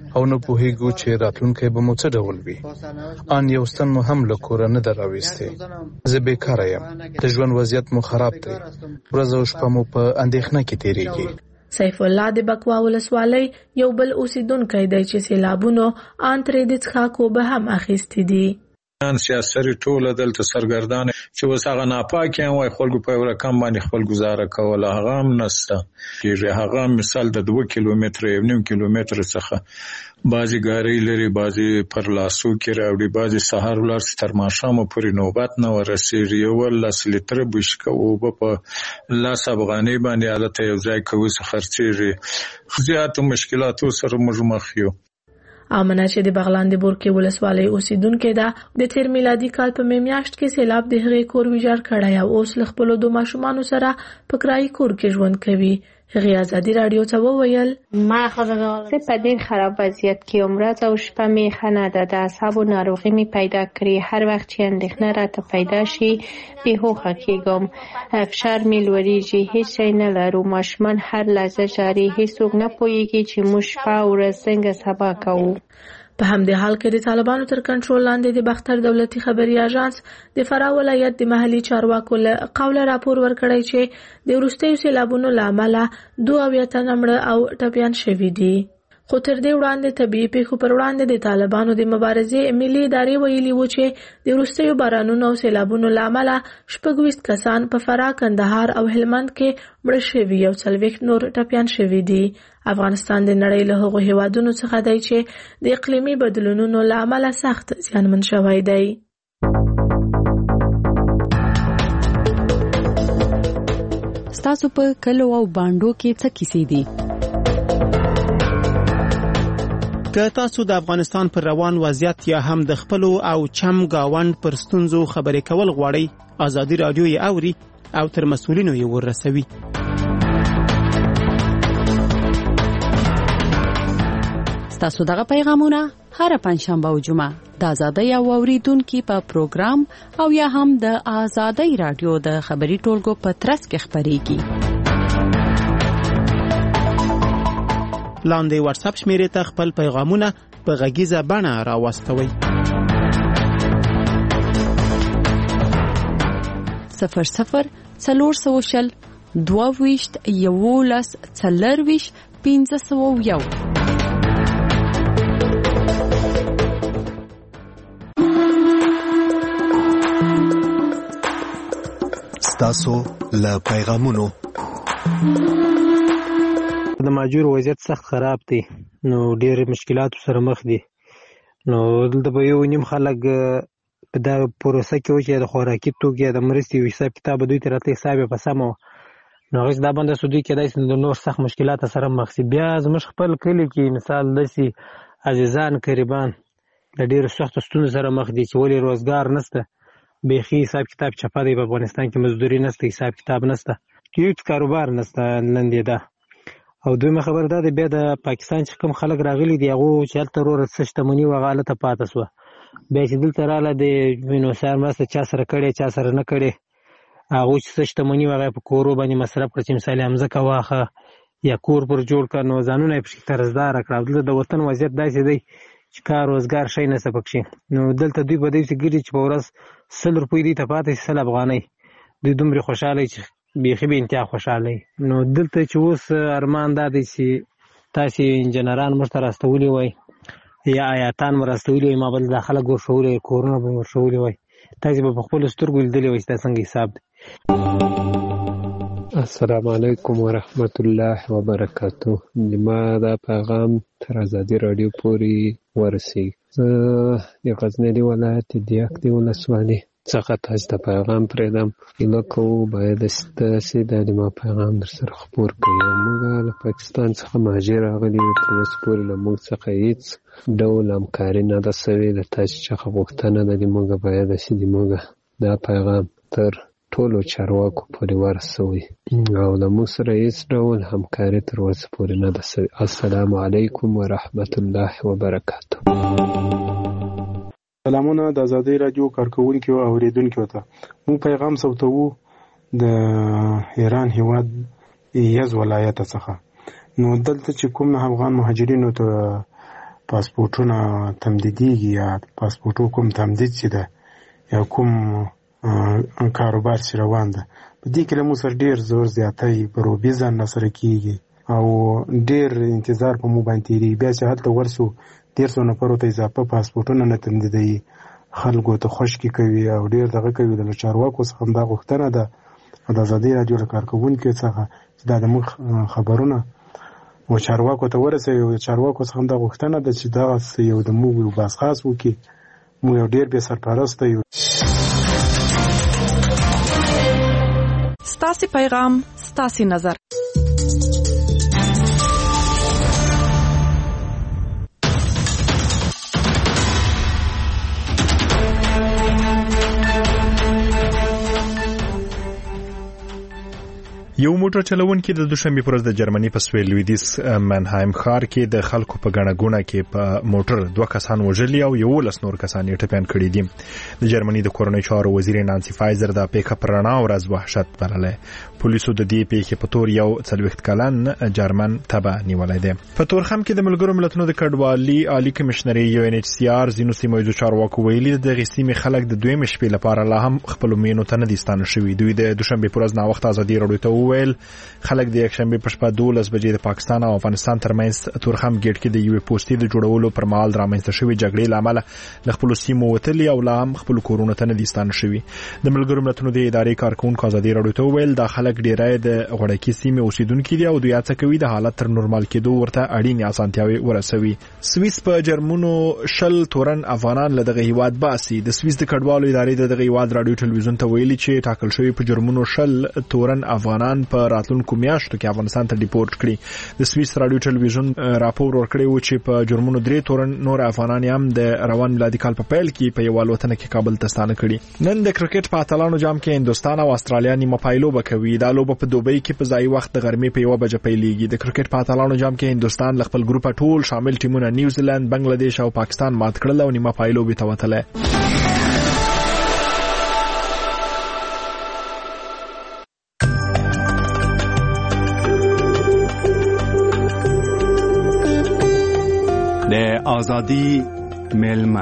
او نه پوهیږو چې راتلونکی به مو څه ډول وي. ان یو ستن مو هم له کوره نه دراويسته. زه بیکاره یم. د ژوند وضعیت مو خراب دی. ورځ او شپه مو په اندېښنه کې تیریږي. سیف الله د بکوا ولسوالۍ یو بل اوسیدونکی دی چې سیلابونو ان ترې د څښاکو به هم اخیستي دي. سیاسي ټوله دلته سرګردان چې اوس هغه ناپاک یم وای خلکو په یو رقم باندې خپل گزاره کوله هغه هم نسته. هغه مثال د 2 کیلومتر 1.5 کیلومتر څخه بعضی ګاړي لري بعضی پر لاسو کې راوړي بعضی سهار ولر تر ماښام پورې نوبت نه ورسېږي. یو لاس لیټر بشکه او په لاس افغاني باندې حالت یو ځای کوي څه خرڅېږي. زیات مشکلاتو سره موږ مخ یو. امنه چې د بغلان د بورکې ولسوالۍ اوسیدونکو ده د تیر میلادي کال په میاشت کې سیلاب د هغې کور ویجاړ کړی او اوس له خپلو 2 ماشومانو سره په کرایي کور کې ژوند کوي. هغې ازادي راډیو ته وویل زه په ډېر خراب وضعیت کې یم. ورځ او شپه مې ښه نه ده. د اعصابو ناروغي مې پیدا کړې. هر وخت چې اندېښنه راته پیدا شي بېهوښه کېږم. فشار مې لوړېږي. هېڅ شی نه لرو. ماشومان هر لحظه ژاړي. هېڅوک نه پوهېږي چې موږ شپه او ورځ څنګه سبا کوو. په همدې حال کې د طالبانو تر کنټرول لاندې د بختر دولتي خبري اژانس د فراه ولایت د محلي چارواکو له قوله راپور ورکړی چې د وروستیو سیلابونو له امله 2 تنه مړه او ټپیان شوي دي. خو تر دې وړاندې طبیعي پیښو پر وړاندې د طالبانو د مبارزې ملي ادارې ویلي وو چې د وروستیو بارانونو او سیلابونو له امله 26 کسان په فراه، کندهار او هلمند کې مړه شوي او 40 نور ټپیان شوي دي. افغانستان د نړۍ له هغو هیوادونو څخه دی چې د اقلیمي بدلونونو له امله سخت زیانمن شوی دی. ستاسو په کلو او باندو کې څه کیسې دي؟ که تاسو د افغانستان پر روان وضعیت یا هم د خپلو او چم گاوند پر ستونزو خبرې کول غواړئ، ازادي راډیو یې اوري او تر مسؤلینو یې ورسوي. تاسو دغه پیغامونه هر پنځشنبه او جمعه د آزادۍ او اوریدونکو په پروګرام او یا هم د آزادۍ رادیو د خبري ټولګو په ترڅ کې خبريږي. لاندې واتس اپ شمیرې ته خپل پیغامونه په غږیزه بڼه راوستوئ. 00 400 22 11 40 501. تاسو له پیغامونو د ماجور وضعیت سخت خراب دی، نو ډېر مشکلات سره مخ دي. نو دلته به یو نیم خلک په دا پروسه کې و چې د خوراکي توکو د مرستې حساب کتاب دوی ته راتلی حساب یې په سمه نو هغه دا باندې سودی کېدای شي د نور سخت مشکلات سره مخ شي. بیا زموږ خپل کلی کې مثال داسې عزیزان قریبان د ډېرو سختو ستونزو سره مخ دي چې ولې روزګار نشته، بیخي حساب کتاب چپه دی. په افغانستان کې مزدوري نشته، حساب کتاب نشته، هیڅ کاروبار نشته نن دی ده. او دویمه خبر دا دی بیا د پاکستان چې کوم خلک راغلي دي هغه چې هلته وروره څه شتمني وه هلته پاته سوه، بیا چې دلته راله د نوسار مرسته چا سره کړې چا سره نه کړې، هغوی چې څه شتمني وه هغه یې په کورو باندې مصرف کړه چې مثال یې مځکه واخه یا کور پر جوړ کړه، نو ځانونه یې پکې قرضداره کړه. دلته د وطن وضعیت داسې دی چې کار روزګار شی نشته پکښې. نو دلته دوی په داسې ګرځي چې په ورځ 100 روپۍ دوی ته پاته شي 100 افغانۍ، دوی دومره خوشحاله چې بیخي به انتها خوشحاله. نو دلته چې اوس ارمان دا دی چې تاسې انجنیران موږ ته راستولي وای یا آیاتان مو راستولي وای، ما بل دا خلک ورښولي وای، کورونه به مو ورښولي وای، تاسې به په خپلو سترګو لیدلي وای چې دا څنګه حساب دی. السلام علیکم ورحمت الله وبرکاتو. ما دا پیغام تر آزادي راډیو پورې ورسېږي. زه د غزني ولایت د دیاک ولسوالۍ څخه تاسو ته پیغام پرېږدم. هیله کوو باید داسې د ما پیغام در سره خپور کړي. موږ له پاکستان څخه مهاجر راغلي یو، تر اوسه پورې له موږ څخه هېڅ ډول همکاري نه ده سوې. له تاسو څخه غوښتنه ده د موږ باید داسې د موږ دا پیغام تر ټولو چارواکو پورې ورسوي او له موږ سره هېڅ ډول همکاري تر اوسه پورې نه ده سوې. السلام علیکم ورحمت الله وبرکاتو. سلامونه د آزادۍ راډیو کارکونکو او اوریدونکو ته. موږ پیغام صوتوو د ایران هیواد یز ولایت څخه. نو دلته چې کوم افغان مهاجرینو ته پاسپورټونه تمدیدیږي یا پاسپورټو کوم تمدید چې ده یا کوم کاروبار چې روان ده په دې کې له موږ سره ډېر زور زیاتی پروبي ځان سره کېږي او ډېر انتظار په مو باندې تېرېږي. بیا چې هلته ورسو 150 نفرو ته اضافه پاسپورټونه نه تمدیدوي، خلکو ته خوشکې کوي او ډېر دغه کوي. د چارواکو څخه همدا غوښتنه ده د ازادي راډیو له کارکوونکو څخه چې دا د موږ خبرونه و چارواکو ته ورسوي او چارواکو څخه همدا غوښتنه ده چې دغه یو د موږ یو باسخاص وکړي. موږ یو ډېر بې سرپرسته یو. ستاسې پیغام ستاسې نظر. یو موټر چلونکي د دوشنبه پر ورځ د جرمني په سویل لویدیس منهایم ښار کې د خلکو په ګڼه ګوڼه کې په موټر 2 کسان وژلي او 11 نور کسان یې ټپيان کړي دي. د جرمني د کورنۍ چارو وزیر نانسي فایزر د پیک اپ رڼا ورځ وحشت بلله. پولیسو د دې پیښې په تور یو 40 کلن جرمن تبع نیولای دی. په تورخم کې د ملګرو ملتونو د کډوالۍ عالی کمشنري UNHCR زینو سیمایي چارواکو ویلي د غسیمي خلک د دویم شپې لپاره لا هم خپل مینو ته نه دي ستانه شوي. دوی د دوشنبه پر ورځ نا وخت ازادي راډیو ته ویل خلک د یکشنبه په شپه 12 بجې د پاکستان او افغانستان ترمنځ تورخم ګیټ کې د یو پوسټي د جوړولو پر مهال رامنځته شوی جګړې لامل د خپل سیمو وتلي او لا هم خپل کورونه ته نه دي ستانه شوي. د ملګرو ملتونو د ادارې کارکونکو ازادي راډیو ته ویل د خلک ډیرای د غړکی سیمه اوسیدونکو دي او دوی هڅه کوي د حالت تر نورمال کېدو ورته اړینې اسانتیاوي ورسوي. سویس په جرمنو شل تورن افغانان له دغه هیواد باسي. د سویس د کډوالو ادارې د دغه هیواد راډیو ټلویزیون ته ویلي چې ټاکل شوی په جرمنو شل تورن افغانان په راتلونکو میاشتو کې افغانستان ته ډیپورټ کړي. د سویس راډیو ټلویزیون راپور ورکړی و چې په جرمنو 3 تورن نور افغانان هم د روان میلادي کال په پیل کې په یو الوتنه کې کابل ته ستانه کړي. نن د کرکټ په اتلانو جام کې هندستان او استرالیا نیمه پایلوبه کوي. دا لوبه په دوبۍ کې په ځای وخت د غرمې په 1 بجې پیلېږي. د کرکټ په اتلانو جام کې هندستان له خپل ګروپ ټول شامل ټیمونه نیوزیلند، بنگلاديش او پاکستان مات کړل او نیمه پایلوبه ته وتله. د ازادي ملما.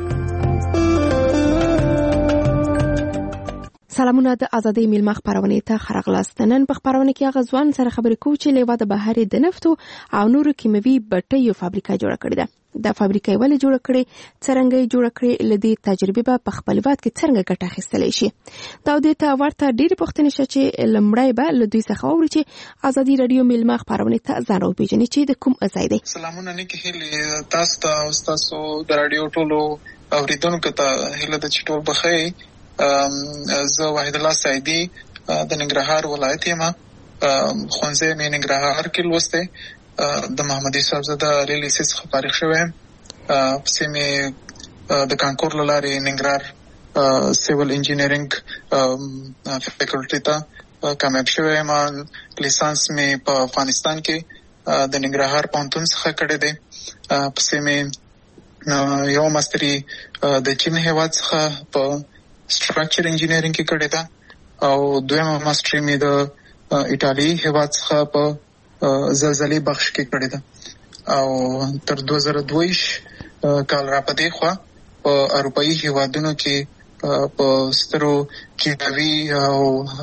سلامونه د ازادي ملما خبرونه ته خرغلاست. نن په خبرونه کې غزوان سره خبرې کوو چې لیوا د بهر د نفتو او نورو کیمیاوي بټیو فابریکه جوړه کړې ده. د فابریکې ولې جوړه کړې، څنګه یې جوړه کړې، لدی تجربه په خپل وخت کې څنګه ګټه اخیستلی شي. دا د ته ورته ډېر پوښتنې شې چې لمړی به لدی څخه اوري چې ازادي رادیو ملما خبرونه ته ځان او پیژنې چې د کوم ځای دی. سلامونه نیکی هلي تاسو ته او تاسو د رادیو ټولو اوریدونکو ته هله د چټور بخې. زه واحد الله سعیدی د ننګرهار ولایت یم. خونځه مې ننګرهار کې لوسته د محمدي صاحبزاده علي لیسې څخه فارغ شوم. پسې مې د کانکور لارې ننګرهار سیول انجینرینګ فیکلټی ته کامیاب شوم. لیسانس مې په افغانستان کې د ننګرهار پوهنتون څخه کړی دی. پسې مې یو ماستری د چین هیواد څخه په سټراکچر انجینرینګ کې کړی دا او دویمه ماستری مې د ایتالي هیواد څخه په زلزلې بخش کې کړی دا او تر 2022 کال را پدې خو په اروپאי هیوادونو کې په سترو کیمیاوي او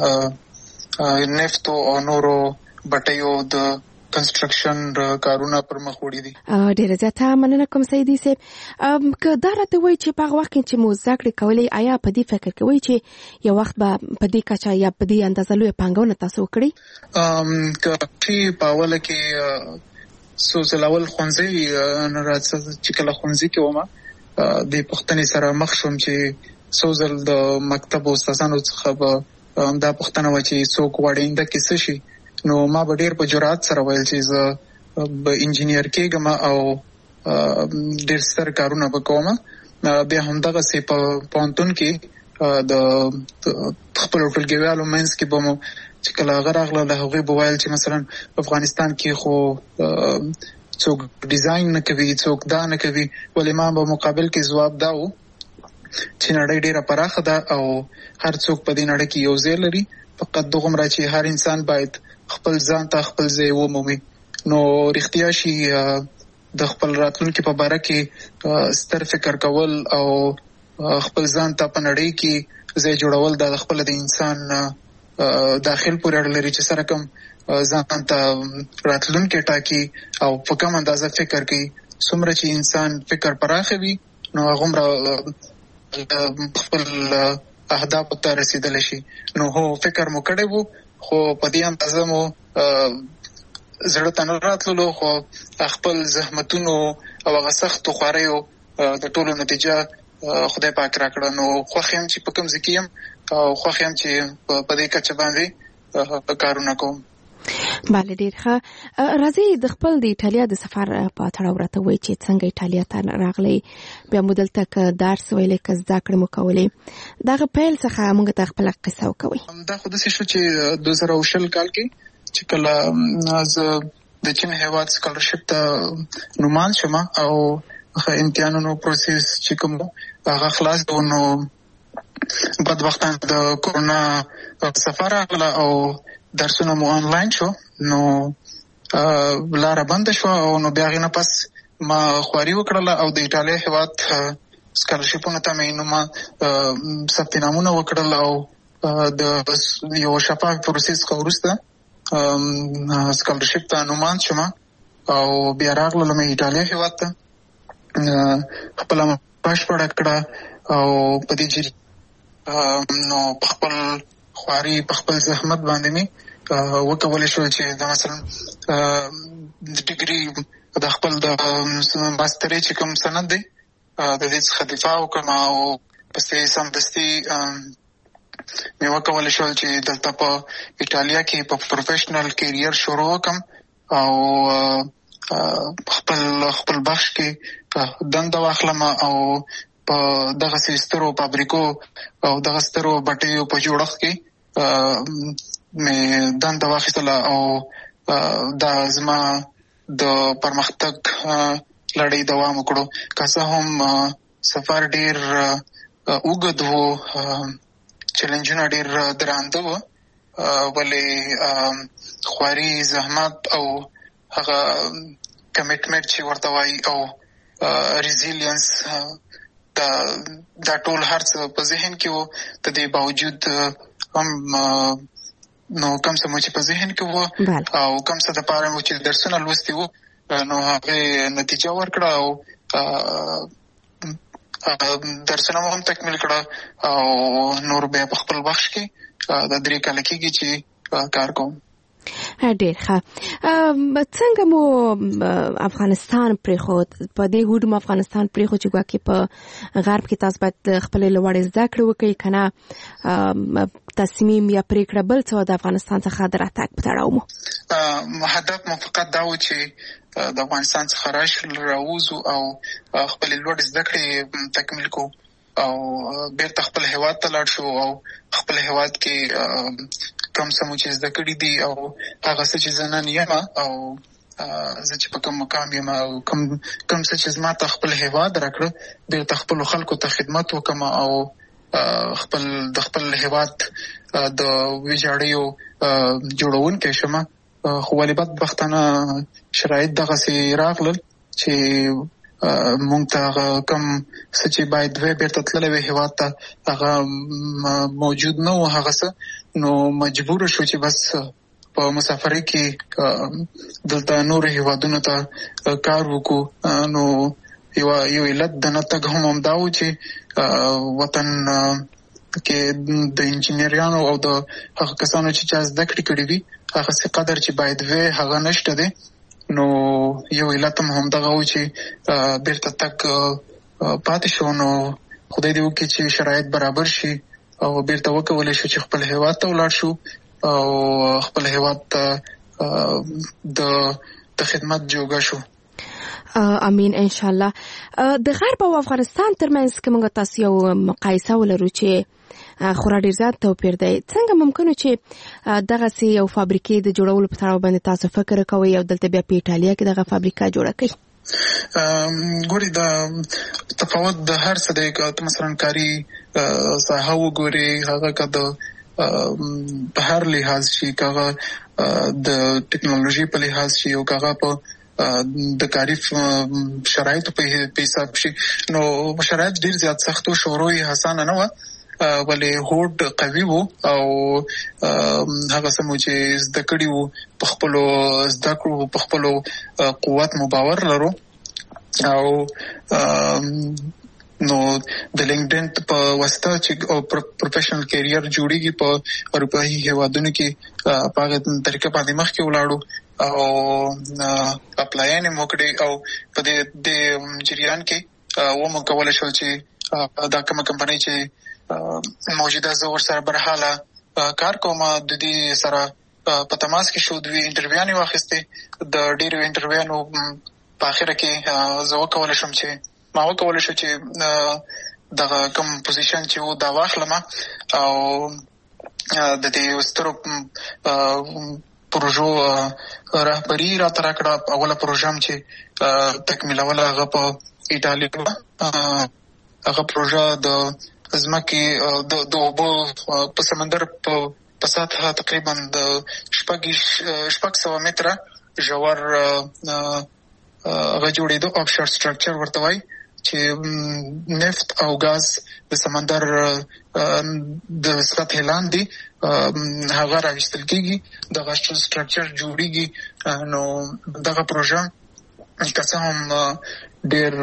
نفتو او نورو بټیو د کنسترکشن کارونه پر مخ وړي دي. ډېر زیاته مننه کوم سیدی صاحب. که دا راته وایي چې په هغه وخت کې چې مو زده کړې کولې آیا په دې فکر کوئ چې یو وخت به په دې کچه یا په دې اندازه لویه پانګونه تاسو وکړئ؟ که په اوله کې څو ځله اول ښوونځی چې کله ښوونځي کې وم د پوښتنې سره مخ شوم چې څو ځل د مکتب استادانو څخه به دا پوښتنه وه چې څوک غواړي انده کې څه شي. نو ما به ډېر په جرأت سره ویل چې زه به انجینیر کېږم او ډېر ستر کارونه به کوم. بیا همدغسې په پوهنتون کې د خپلو ټولګیوالو منځ کې به مو چې کله هغه راغله له هغوی به ویل چې مثلا په افغانستان کې خو څوک ډیزاین نه کوي، څوک دا نه کوي. ولې ما به مقابل کې ځواب دا و چې نړۍ ډېره پراخه ده او هر څوک په دې نړۍ کې یو ځای لري. فقط دغومره چې هر انسان باید خپل ځان ته خپل ځای ومومي. نو رښتیا شي د خپل راتلونکي په باره کې ستر فکر کول او خپل ځان ته په نړۍ کې ځای جوړول د خپل د انسان داخل پورې اړه لري چې سره کوم ځان ته راتلونکي ټاکي او په کوم اندازه فکر کوي. څومره چې انسان فکر پراخه وي نو هغومره خپل اهدافو ته رسیدلی شي. نو هو فکر مو کړی وو خو په دې اندازه مو زړه ته نه راتللو، خو خپل زحمتونو او هغه سختو خواریو د ټولو نتیجه خدای پاک راکړه. نو خوښ یم چې په کوم ځای کې یم او خوښ یم چې په دې کچه باندې کارونه کوم. بله ډیر ښه. راځي د خپل د ایټالیا د سفر په تړاو راته وایي چې څنګه ایټالیا ته راغلی، بیا مو دلته که درس ویلی که زده کړې مو کولې، دغه پیل څخه موږ ته خپله قصه وکوئ. دا خو داسې شو چې 2020 کال کې چې کله زه د چین هیواد سکالرشپ ته نومان شم او امتحانونو پروسس چې کوم هغه خلاص و، نو بدبختانه د کورونا سفر راغله او درسونه مو آنلاین شو، نو لاره بنده شو او نو بیا غینه پس ما خواري وکړله او د ایټالیا هیواد سکالرشپونو ته مې نو ما ثبت نامونه وکړل او د یو شفاف پروسس وروسته سکالرشپ ته نومان شم او بیا راغلم ایټالیا هیواد ته خپل بشپړه کړه او په دې چې نو خپل خواري په خپل زحمت باندې می وکولای شو چې دا مثلا د ډیګري د خپل د ماسترۍ چې کوم سند دی د دې څخه دفاع وکړم او پسې سمدستي مې وکولای شو چې دلته په ایټالیا کې په پروفیشنل کیریر شروع وکم او خپل بخش کې دنده واخلم او په دغه سترو فابریکو او دغه سترو بټیو په جوړښت کې مې دنده واخیستله او دا زما د پرمختګ لړۍ دوام وکړو. که څه هم سفر ډیر اوږد و، چیلنجونه ډیر درانده و، ولې خواري، زحمت او هغه کمیټمنټ چې ورته وایي او ریزیلینس دا ټول هر څه په ذهن کې و. د دې باوجود هم نو کم څه مو چې په ذهن کې و او کم څه د پاره مو چې درسونه لوستي وو نو هغه نتیجه ورکړه او درسونه مو هم تکمیل کړه او نور بیا په خپل بخش کې د 3 کال کېږي چې کار کوم. ډیر ښه. څنګه مو افغانستان پرېښود؟ په دې هوډ مو افغانستان پرېښود چې ګواکې په غرب کې تاسو باید خپلې لوړې زده کړې وکړئ که نه تصمیم یا پرېکړه بل څه د افغانستان څخه د راتګ په تړاو مو؟ هدف مو فقط دا و چې د افغانستان څخه راووځو او خپلې لوړې زده کړې تکمیل کړو او بیرته خپل هیواد ته لاړ شو او خپل هیواد کې کم څه مو چې زده کړي دي او هغه څه چې زه نن یم او زه چې په کوم مقام یم او کوم څه چې زما ته خپل هیواد راکړه بیرته خپلو خلکو ته خدمت وکړم او د خپل هیواد د ویجاړیو جوړونکی شم. خو ولې بدبختانه شرایط دغسې راغلل چې مونږ ته کم څه چې باید بیرته تللی وي هیواد ته هغه موجود نه و هغه څه، نو مجبور شو چې بس په مسافرۍ کې دلته نور هیوادونو ته کار وکړو. نو یو علت د نه تګ هم همدا و چې وطن کې د انجینریانو او د هغه کسانو چې چا زده کړې کړې وي هغه څه قدر چې باید وي هغه نشته دی. نو یو علت هم همدغه و چې بیرته تک پاتې شو. نو خدای دې وکړي چې شرایط برابر شي او بیرته وکولای شو چې خپل هیواد ته ولاړ شو او خپل هیواد ته د خدمت جوګه شو. امین ان شاء الله. د غرب او افغانستان ترمنځ کې موږ تاسو یو مقایسه ولرو چې خورا ډیر زیات توپیر دی. څنګه ممکنه چې دغه سي یو فابریکې د جوړولو په تړاو باندې تاسو فکر کوئ او دلته بیا په ایټالیا کې دغه فابریکه جوړه کړئ؟ ګوري دا تفاوت د هر څه دی. مثلا کاری ساحه وګوري هغه که د په هر لحاظ شي، که هغه د ټکنالوژي په لحاظ شي او که هغه په د کاری شرایط په حساب شي نو شرایط ډیر زیات سخت او شروعي حسن نه و ولې هوډ قوي وو او هغه سمو چې زده کړي وو په خپل زده کړو په خپل قوت مباور لرو او نو د لینکډین په واسطه چې پروفیشنل کیریئر جوړیږي په اروپایي هیوادونو کې په هغه طریقه باندې مخکې ولاړو او اپلاین موکړي او په دې جریان کې و مو کولای شو چې دا کومه کمپنۍ چې موجوده زه ورسره برحاله کار کوم د دې سره په تماس کې شو د انټرویو نه واخیسته د ډیرو انټرویو په اخر کې زه وکولای شم چې ما وکولای شم چې د کوم پوزیشن چې و دا واخلم او د دې سترو پروژو رهبری را تر کړه اوله پروژه چې تکمیلوله هغه په ایتالیا هغه پروژه د ځمکې د اوبو په سمندر په سطح تقریبا د 600 متره ژور هغه جوړېدو آفشور سټرکچر ورته وایي چې نفت او غاز د سمندر د سطح لاندې هغه راوستل کېږي د غاز سټرکچر جوړیږي نو دغه پروژه که هم ډېر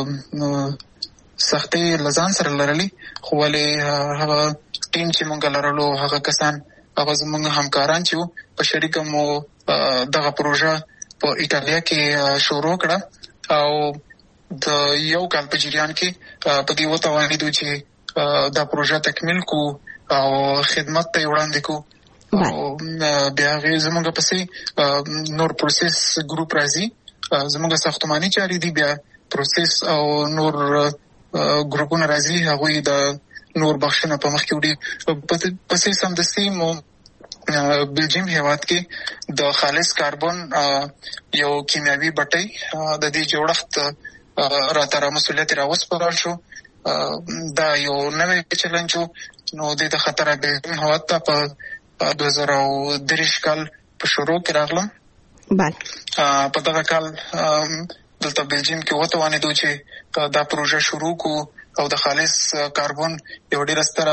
سختي لزان سره لرلي خو ولې هغه ټیم چې مونږ لرلو هغه کسان هغه زموږ همکاران چې په شریکه مو دغه پروژه په ایتالیا کې شروع کړه او د یو کال په جریان کې په دې وتوانیدو چې دا پروژه تکمیل کو او خدمت ته وړاندې کو او بیا زموږ پسې نور پروسس ګروپ راځي زموږ ساختماني چاري دي بیا پروسس او نور ګروپونه راځي هغه د نور بخښنه په مخ کې وړي پسې سم د سیمو بلجیم هیواد کې د خالص کاربن یو کیمیاوي بټۍ د دې جوړښت راتره مسولیت راوسپارل شو دا یو نوې چیلنج نو د خطر به هوا ته په 2023 کال په شروع کې راغلم بله په دغه کال دلته بلجیم کې وتوانیدو چې دا پروژه شروع کو او د خالص کاربن یو ډېر ستره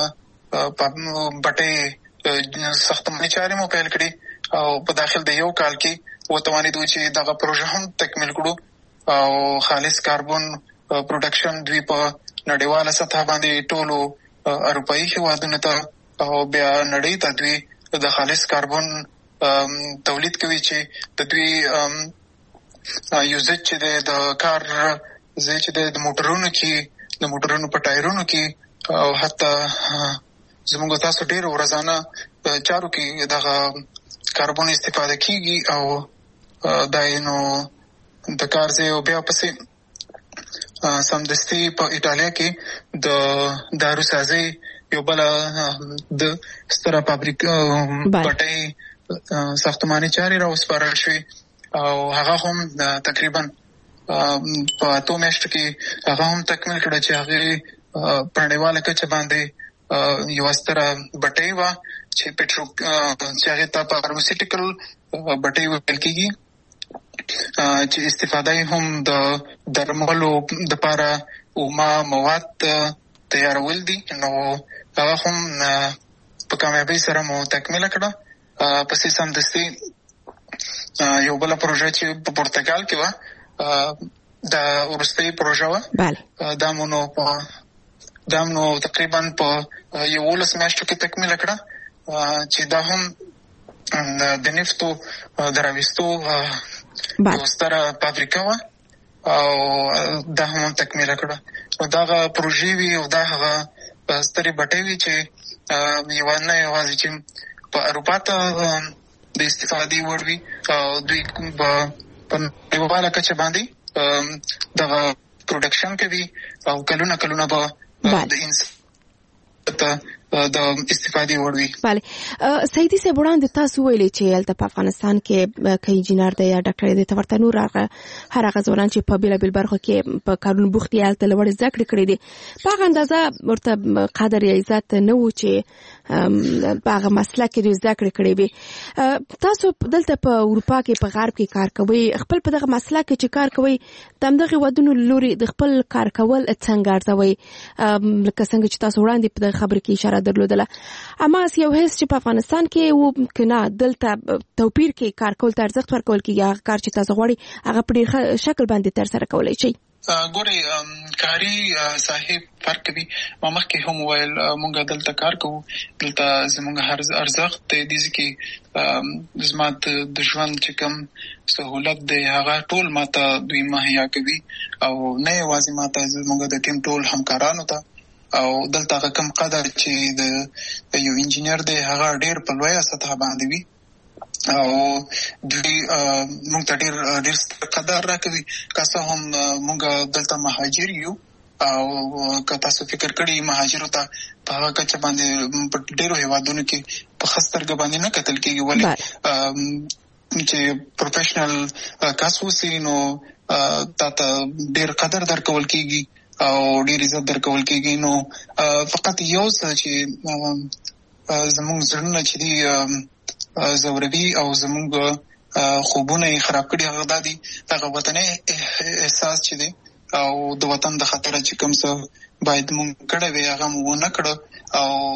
بټۍ ساختماني چارې مو پیل کړې او په داخل د یو کال کې وتوانیدو چې دغه پروژه هم تکمیل کړو او خالص کاربن پروډکشن دوی په نړیواله سطح باندې ټولو اروپایي هیوادونو ته او بیا نړۍ ته دوی د خالص کاربن تولید کوي چې د دوی یوزج چې د کار زه چې د موټرونو کې د موټرونو په ټایرونو کې او حتی زموږ تاسو ډېر ورځانه چارو کې دغه کاربن استفاده کیږي او دا نو د کار ځای او بیا پسې سمدستي په ایتالیا کې د داروسازي یو بل د ستره فابریکه پټي ساختماني چاري راوسپارل شوې او هغه هم تقریبا په اتو میاشتو کې هغه هم تکمیل کړه چې هغه په نړیواله کچه باندې یو ستره بټي و چې پټرو چې هغه ته فارماسیوټیکل بټي ویل کېږي چې استفاده هم د درملو د لپاره او مواد تیارول دي نو هغه هم په کامیابی سره مو تکمیل کړه پسې سمدستي یو بل پروژه چې په پرتګال کې و دا ورستۍ پروژه و دا مونو تقریبا په یو 19 میاشتو کې تکمیل کړه چې دا هم د نفتو دراوستو یو ستره فابریکه و او دا هم تکمیل کړه او دا پروژې وی او دا هغه ستري بټې وی چې یو نه یوازې چې په اروپا ته د استفادې وړ وی او دوی په نړیواله کچه باندې د پروډکشن کوي او کلونه به د استفادې وړوي. بله سیدی صاحب وړاندې تاسو ویلي چې هلته په افغانستان کې که انجینر دی یا ډاکټر دی ته ورته نور هر هغه ځوانان چې په بېلابېل برخو کې په کارونو بوخت دي هلته لوړې زده کړې کړې دي په هغه اندازه ورته قدر یا عزت نه و چې هغه مسله کې زده کړې وي. تاسو دلته په اروپا کې په غرب کې کار کوي، خپل په دغه مسله کې چې کار کوي دغه ودونو لوري د خپل کار کول څنګه ارزوي؟ لکه څنګه چې تاسو وړاندې په دغه خبر کې اشاره درلودله، اما یو هیڅ چې په افغانستان کې و کنه دلته توپیر کې کار کول ته ارزښت ورکول کیږي، کار چې تاسو غواړي هغه په ډیر شکل باندې تر سره کولای شي. ګوري کاری صاحب فرق کوي. ما مخکې هم ویل مونږ دلته کار کوو، دلته زمونږ هر ارزښت دې کې زما د ژوند چې کوم سہولت دی هغه ټول ماته دوی مهیا کوي، او نه یوازې ماته زمونږ د ټیم ټول همکارانو ته، او دلته کوم قدر چې د یو انجینر دی هغه ډیر په لویه سطح باندې وي، او دوی مونږ ته ډیر قدر راکوي. که څه هم مونږ دلته مهاجر یو، او که تاسو فکر کړئ مهاجرو ته په هغه کچه باندې په ډیرو هیوادونو کې په ښه سترګه باندې نه کتل کېږي، ولې چې پروفیشنل کس اوسي نو تاته ډیر قدر درکول کېږي او ډیر عزت درکول کېږي. نو فقط یو څه چې زمونږ زړونه چې دي زوروي او زمونږ خوبونه یې خراب کړي، هغه دا دي هغه وطني احساس چې دی او د وطن د خطر چې کوم څه باید مونږ کړی وي هغه مو ونه کړه،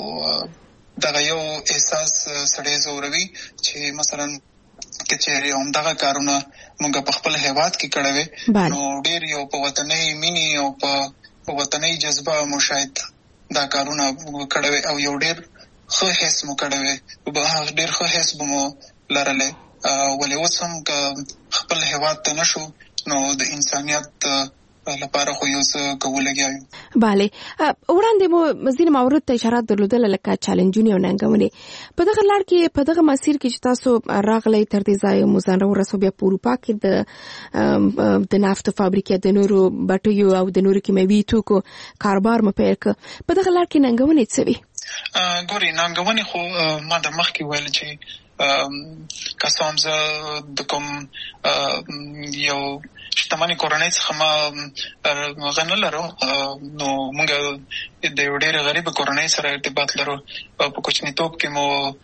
او دغه یو احساس سړی زوروي چې مثلا که چېرې همدغه کارونه مونږ په خپل هیواد کې کړی وي نو ډېر یو په وطني مینې او په وطني جذبه مو شاید دا کارونه کړی وي، او یو ډېر خو هیڅ مو کړی وي، ډېر خو هیڅ به مو لرلی. ولې اوس هم که خپل هیواد ته نشو نو د انسانیت لپاره خو یو څه کوو لګیا یو. بله، وړاندې مو ځینې موارد ته اشاره درلودله لکه چالنجونه او ننګونې. په دغه لړ کې په دغه مسیر کې چې تاسو راغلی تر دې ځایه مو ځان راورسو، بیا په اروپا کې د نفتو فابریکې د نورو بټیو او د نورو کیمیاوي توکو کاروبار مو پیل کړ. په دغه لړ کې ننګونې څه وي؟ ګوري ننګونې خو ما د مخکې ویل چې که څه هم زه د کوم یو شتمنې کورنۍ څخه ما هغه نه لرو، نو موږ د یو ډېرې غریبه کورنۍ سره ارتباط لرو. په کوچنیتوب کې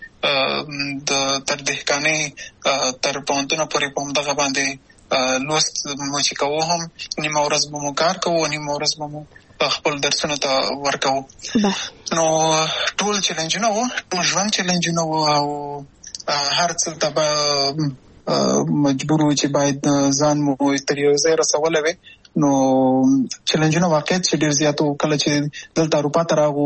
مو تر دهقانۍ تر پوهنتونه پورې په همدغه باندې لوست مو چې کوو، هم نیمه ورځ به مو کار کوو، نیمه ورځ به مو خپل درسونه ته ورکوو. نو ټول چیلنجونه وو، ټول ژوند چیلنجونه وو، او هر څه ته به مجبور وو چې باید ځان مو تر یو ځای رسولی وي. نو چیلنجونه واقعیت چې ډېر زیات وو. کله چې دلته اروپا ته راغو،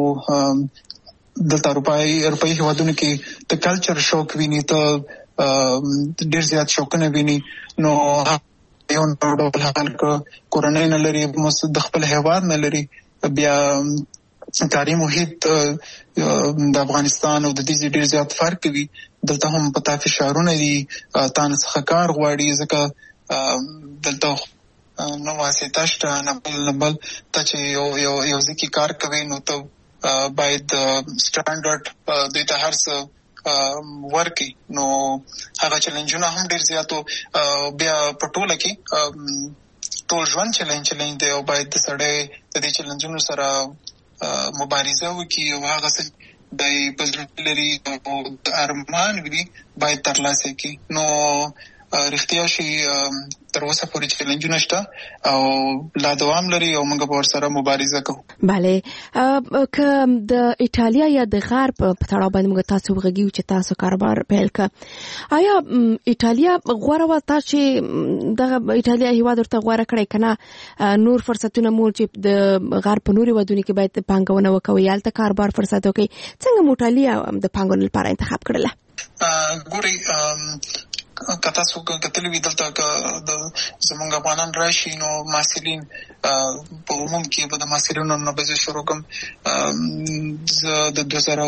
دلته اروپایي هیوادونو کې د کلچر شوق ویني، ته ډېر زیات شوقونه ویني، نو یو ډول حال کورنۍ نه لري، د خپل هیواد نه لري، بیا کاري محیط د افغانستان او د دې ډېر زیات فرق کوي. دلته هم په تا فشارونه دي، تا نه څخه کار غواړي، ځکه دلته نه واسطه شته نه بل ته چې یو ځای کې کار کوي نو ته باید سټانډرډ دوی ته هر څه ورکي. نو هغه چیلنجونه هم ډېر زیاتو. بیا په ټوله کې ټول ژوند چیلنج دی، او باید د سړی د دې چیلنجونو سره مبارزه وکړي، او هغه څه دی په زړه لري او د ارمان وي باید ترلاسه کړي. نو رښتیا شي تر اوسه پورې چیلنجونه شته او لا دوام لري، او موږ به ورسره مبارزه کوو. بله، که د ایټالیا یا د غرب په تړاو باندې موږ تاسو وغږیو چې تاسو کاروبار پیل کړ، آیا ایټالیا غوره وه تا چې دغه ایټالیا هیواد ورته غوره کړی که نه نور فرصتونه مو چې د غرب په نورو هیوادونو کې باید پانګونه وکوئ، هلته کاروبار فرصت وکړئ، څنګه مو ایټالیا د پانګونې لپاره انتخاب کړله؟ ګورئ، که تاسو کتلي وي دلته که زموږ افغانان راشي نو محصلین په عموم کې به د محصلینو نه به زه شروع کوم. زه د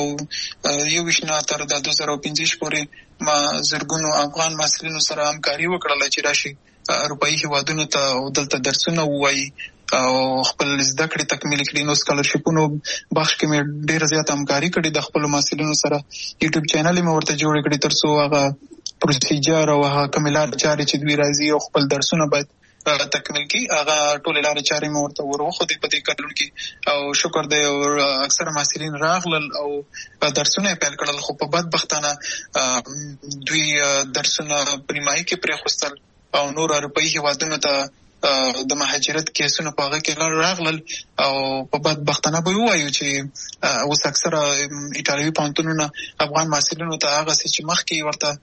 2021 نه تر 2015 پورې ما زرګونو افغان محصلینو سره همکاري وکړله چې راشي اروپایي هیوادونو ته او دلته درسونه ووایي او خپل زده کړې تکمیل کړي. نو سکالرشیپونو بخش کې مې ډېره زیاته همکاري کړې د خپلو محصلینو سره. یوټیوب چینل مې ورته جوړ کړی تر څو هغه پروسیجر او هغه کملات چارې چې دوی راځي او خپل درسونه باید تکمیل کی هغه ټول لارې چارې مو ورته ورخو دي په دې کارونو کې او شکر دی او اکثر محصلین راغلل او درسونه پیل کړل خو په بدبختانه دوی درسونه په نیمایي کې پرې خوستل او نور اروپایي هیوادونو ته د مهاجرت کیسونه په هغه کې راغلل او په بدبختانه به وایو چې اوس اکثره ایټالوي پانتونونه افغان محصلینو ته هغه چې مخکې ورته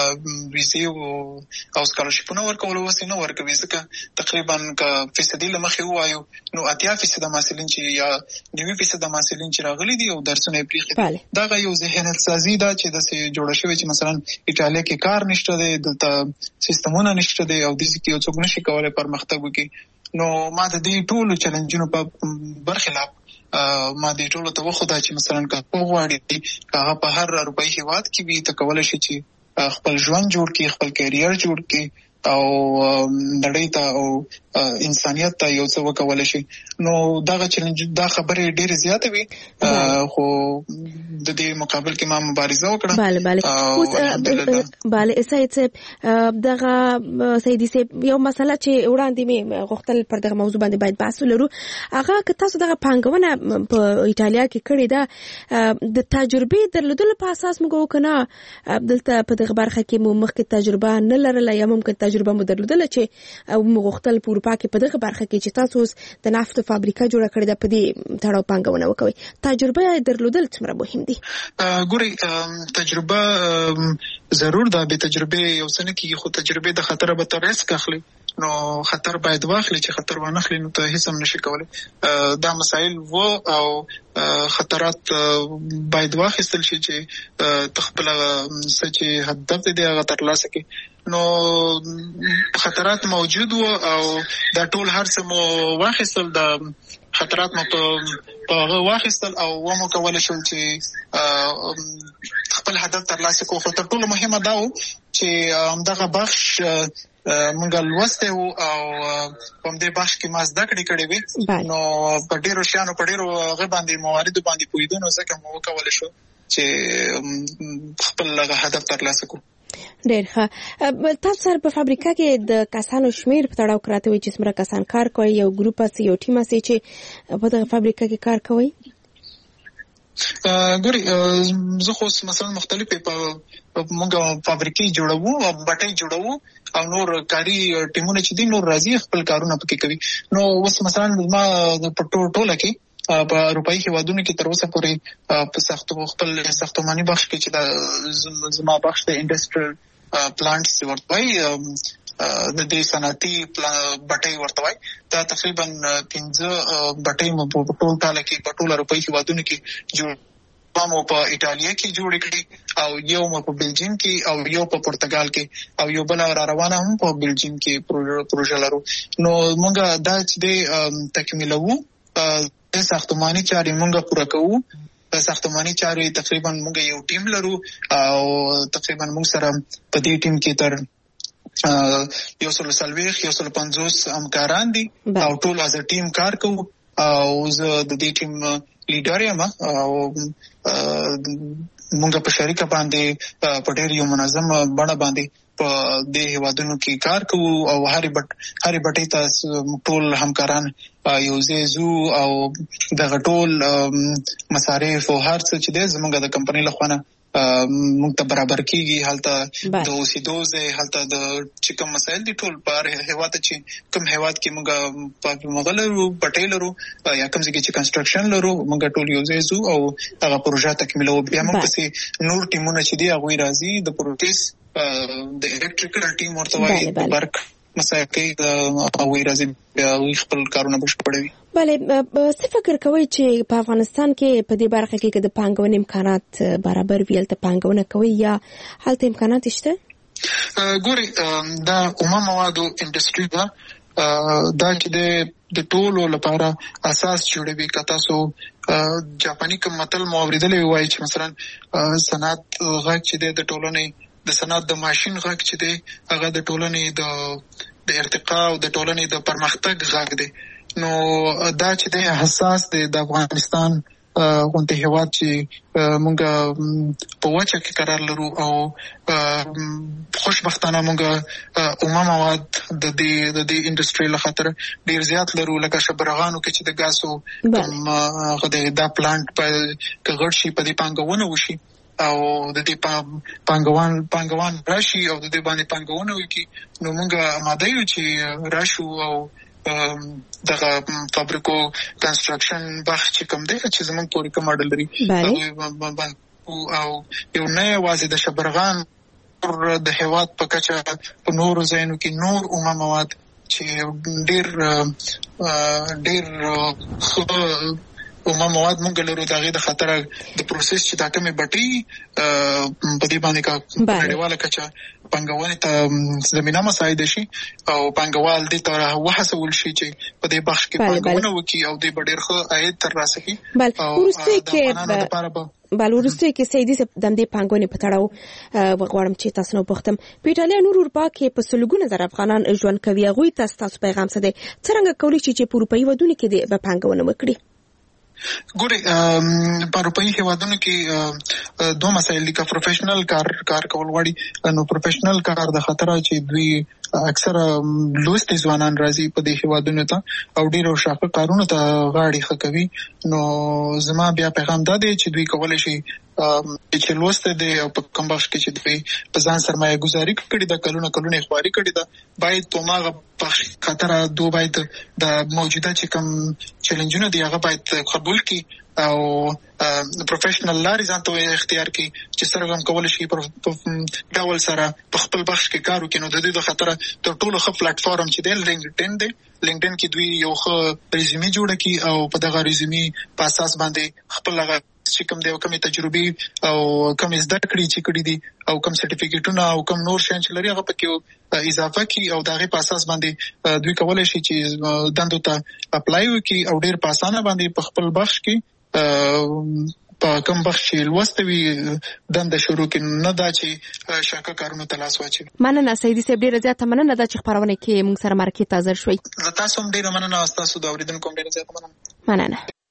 ویزې او سکالرشپونه ورکول وسې نه ورکوي ځکه تقریبا که فیصدي له مخې ووایو نو 80% محصلین چې یا 90% محصلین چې راغلي دي او درسونه یې پرېښي دغه یو ذهنیت سازي ده چې داسې جوړه شوې چې مثلا ایټالیا کې کار نشته دی دلته سیستمونه نشته دی او داسې کې یو څوک نشي کولی پرمختګ وکړي نو ما د دې ټولو چلنجونو په برخلاف ما دې ټولو ته وښوده چې مثلا که غواړي هغه په هر اروپایي هیواد کې وي ته کولی شي چې خپل ژوند جوړ کړي خپل کیریر جوړ کړي او نړۍ ته او انسانیت ته یو څه وکولای شي نو دغه چیلنج دا خبره ډېر زیاته وي خو د دې مقابل کې ما مبارزه وکړه bale سید دغه سیدی سیب یو مسله چې وړاندې مې غوښتل پر دغه موضوع باندې باید بحث ولرو هغه که تاسو دغه پانګونه په ایټالیا کې کړې ده د تجربې درلودلو په اساس موږ وکنه دلته په دغه برخه کې مو مخکې تجربه نه لرله یا ممکن تجربه مو درلودله چې موږ غوښتل په اروپا کې په دغه برخه کې چې تاسو اوس د نفت فابریکه جوړه کړې ده په دې تړاو پانګونه وکوي تجربه درلودل څومره مهم دي ګوري تجربه ضرور ده به تجربه یو څه نه کیږي خو تجربه د خطر به تر ریسک اخلي نو خطر باید واخلي چې خطر ونه اخلي نو ته هیڅ هم نشي کولای دا مسائل او خطرات باید واخیستل شي چې تخپل سچ هدف دې هغه ترلاسه کړي نو خطرات موجود وو او دا ټول هر څه مو واخیستل د خطرات مو په هغه واخیستل او ومو کولای شو چې خپل هدف ترلاسه کوو خو تر ټولو مهمه دا و چې همدغه بخش مونږ لوسته وو او په دې بخش کې ما زده کړې وي نو په ډیرو شیانو په ډیرو غو باندې موارد باندې پویدونو ځکه مو وکولای شو چې خپل هدف ترلاسه کوو ډېر ښه تاسو سره په فابریکه کې د کسانو شمیر په تړاو کراته وي چې څومره کسان کار کوي یو ګروپ اسي یو ټیم اسي چې په دغه فابریکه کې کار کوي ګوري زه خو مثلا مختلفې په موږ فابریکې جوړوو او بټۍ جوړوو او نور کاري ټیمونه چې دي نور راځي خپل کارونه پکې کوي نو اوس مثلا ما په ټوله کې په اروپایي هیوادونو کې تر اوسه پورې په خپل ساختماني بخش کې چې د زما بخش د انډستریل پلانټس ورته د دې صنعتي بټۍ ورته وای دا تقریبا 15 بټۍ مو په ټول کال کې په ټول اروپایي هیوادونو کې جوړ مو په ایټالیا کې جوړ کړی او یو مو په بلجیم کې او یو په پرتګال کې او یو بل روانه هم په بلجیم کې پروژه لرو نو موږ دا چې تکمیلوو ساختماني چارې موږ پوره کوو ساختماني چارې تقریبا موږ یو ټیم لرو او تقریبا موږ سره په دې ټیم کې تر 150 همکاران دي او ټول از ټیم کار کوو او زه د دې ټیم لیډر یم او موږ په شریکه باندې په ډېر یو منظم بڼه باندې په دې هیوادونو کې کار کوو او هر بټۍ ته ټول همکاران یو ځای زو او دغه ټول مصارف او هر څه چې دی زموږ د کمپنۍ لخوا نه موږ ته برابر کیږي هلته د اوسېدو ځای هلته د چې کوم مسایل دي ټول په هیواد چې کوم هیواد کې موږ په مغلرو بټۍ لرو یا کوم ځای چې کنستراکشن لرو موږ ټول یو ځای زو او هغه پروژه تکمیلو بیا موږ پسې نور ټیمونه چې دي هغه راځي د پروتیس د الکتریکل ټیم ورته وایي د برق مسایل او راځي خپل کارونه بشپړوي بله څه فکر کوئ چې په افغانستان کې په دې برخه کې د پانګونې امکانات برابر وي هلته پانګونه کوي یا هلته امکانات شته ګوري دا اومه موادو انډسټري ده دا چې د ټولو لپاره اساس جوړوي که تاسو جاپاني کوم متل مو اورېدلی وایي چې مثلا صنعت غږ چې دی د ټولنې د صنعت د ماشین غږ چې دی هغه د ټولنې د ارتقا او د ټولنې د پرمختګ غږ دی نو دا چې دی حساس دی د افغانستان غونډه هیواد چې مونږ په وچه کې قرار لرو او خوشبختانه مونږ مواد د دې انډستری له خاطر ډیر زیات لرو لکه شبرغانو کې چې د ګاسو غده دا پلانټ په کغړ شي په دې پانګونه وشي او د دې پانګوان راشي او د دې باندې پانګونه وکړي نو موږ آماده یو چې راشو او دغه فابریکو کنستراکشن بخش چې کوم دی چې زموږ پورې کوم اډل لري او یو نه یوازې د شبرغان د هیواد په کچه په نورو ځایونو کې نور مواد چې ډیر مواد مونږ لرو دغه د خطر د پروسس چې دا کومه بټي په دې باندې کا نړیواله کچه پنګوالي ته زمينه مساعده شي او پنګوال دې تر وحسول شي چې په دې بخش کې پنګونه وکي او دې ډېر ښه عاید تر راسه کی بلورسته کې سیدی د دې پنګونې په تړاو وغواړم چې تاسو نو پختم په ایټالیا نور اروپا کې په سلګونه زر افغانان ژوند کوي غوي تاسو پیغام څه دی څنګه کولی شي چې په اروپאי ودونه کې د پنګونه وکړي ګوري په اروپאי هیوادونو کې دوه مسایل دي که پروفیشنل کار کول غواړي نو پروفیشنل کار د خطر چې دوی اکثره لوستي ځوانان راځي په دې هیوادونو ته او ډیرو شاقه کارونه ته غاړي خکوي نو زما بیا پیغام دا دی چې دوی کولای شي چې لوسته دي او په کوم بخش کې چې دوی په ځان سرمایه گذاري کړي د کلونه خواري کړي دا باید توماغه په خطر دوه باید د موجوده چې کوم چیلنجونه دی هغه باید قبول کړي او پروفیشنل لارې ځان ته اختیار کړي چې سره هم کول شي په ډول سره په خپل بخش کې کار وکړي نو د دې د خطر تر ټولو ښه پلیټ فارم چې دی لینکډین کې دوی یو ښه ریزومي جوړ کړي او په دغه ریزومي په اساس باندې خپل هغه چې کوم دی او کومه تجربه او کوم زده کړې چې کړې دي او کوم سرټیفیکیټونه او کوم نور شین چې لري هغه پکې اضافه کړي او دغه په اساس باندې دوی کولای شي چې دندو ته اپلای وکړي او ډیر په اسانه باندې په خپل بخش کې په کوم بخش چې لوستوي دنده شروع کړي نه دا چې شاکه کارونه تلاش واچي. مننه سیدی صاحب ډیره زیاته مننه دا چې خبرونه کې موږ سره مرکه تازه شوي. تاسو هم ډیره مننه تاسو دا اوریدونکو ډیره زیاته مننه.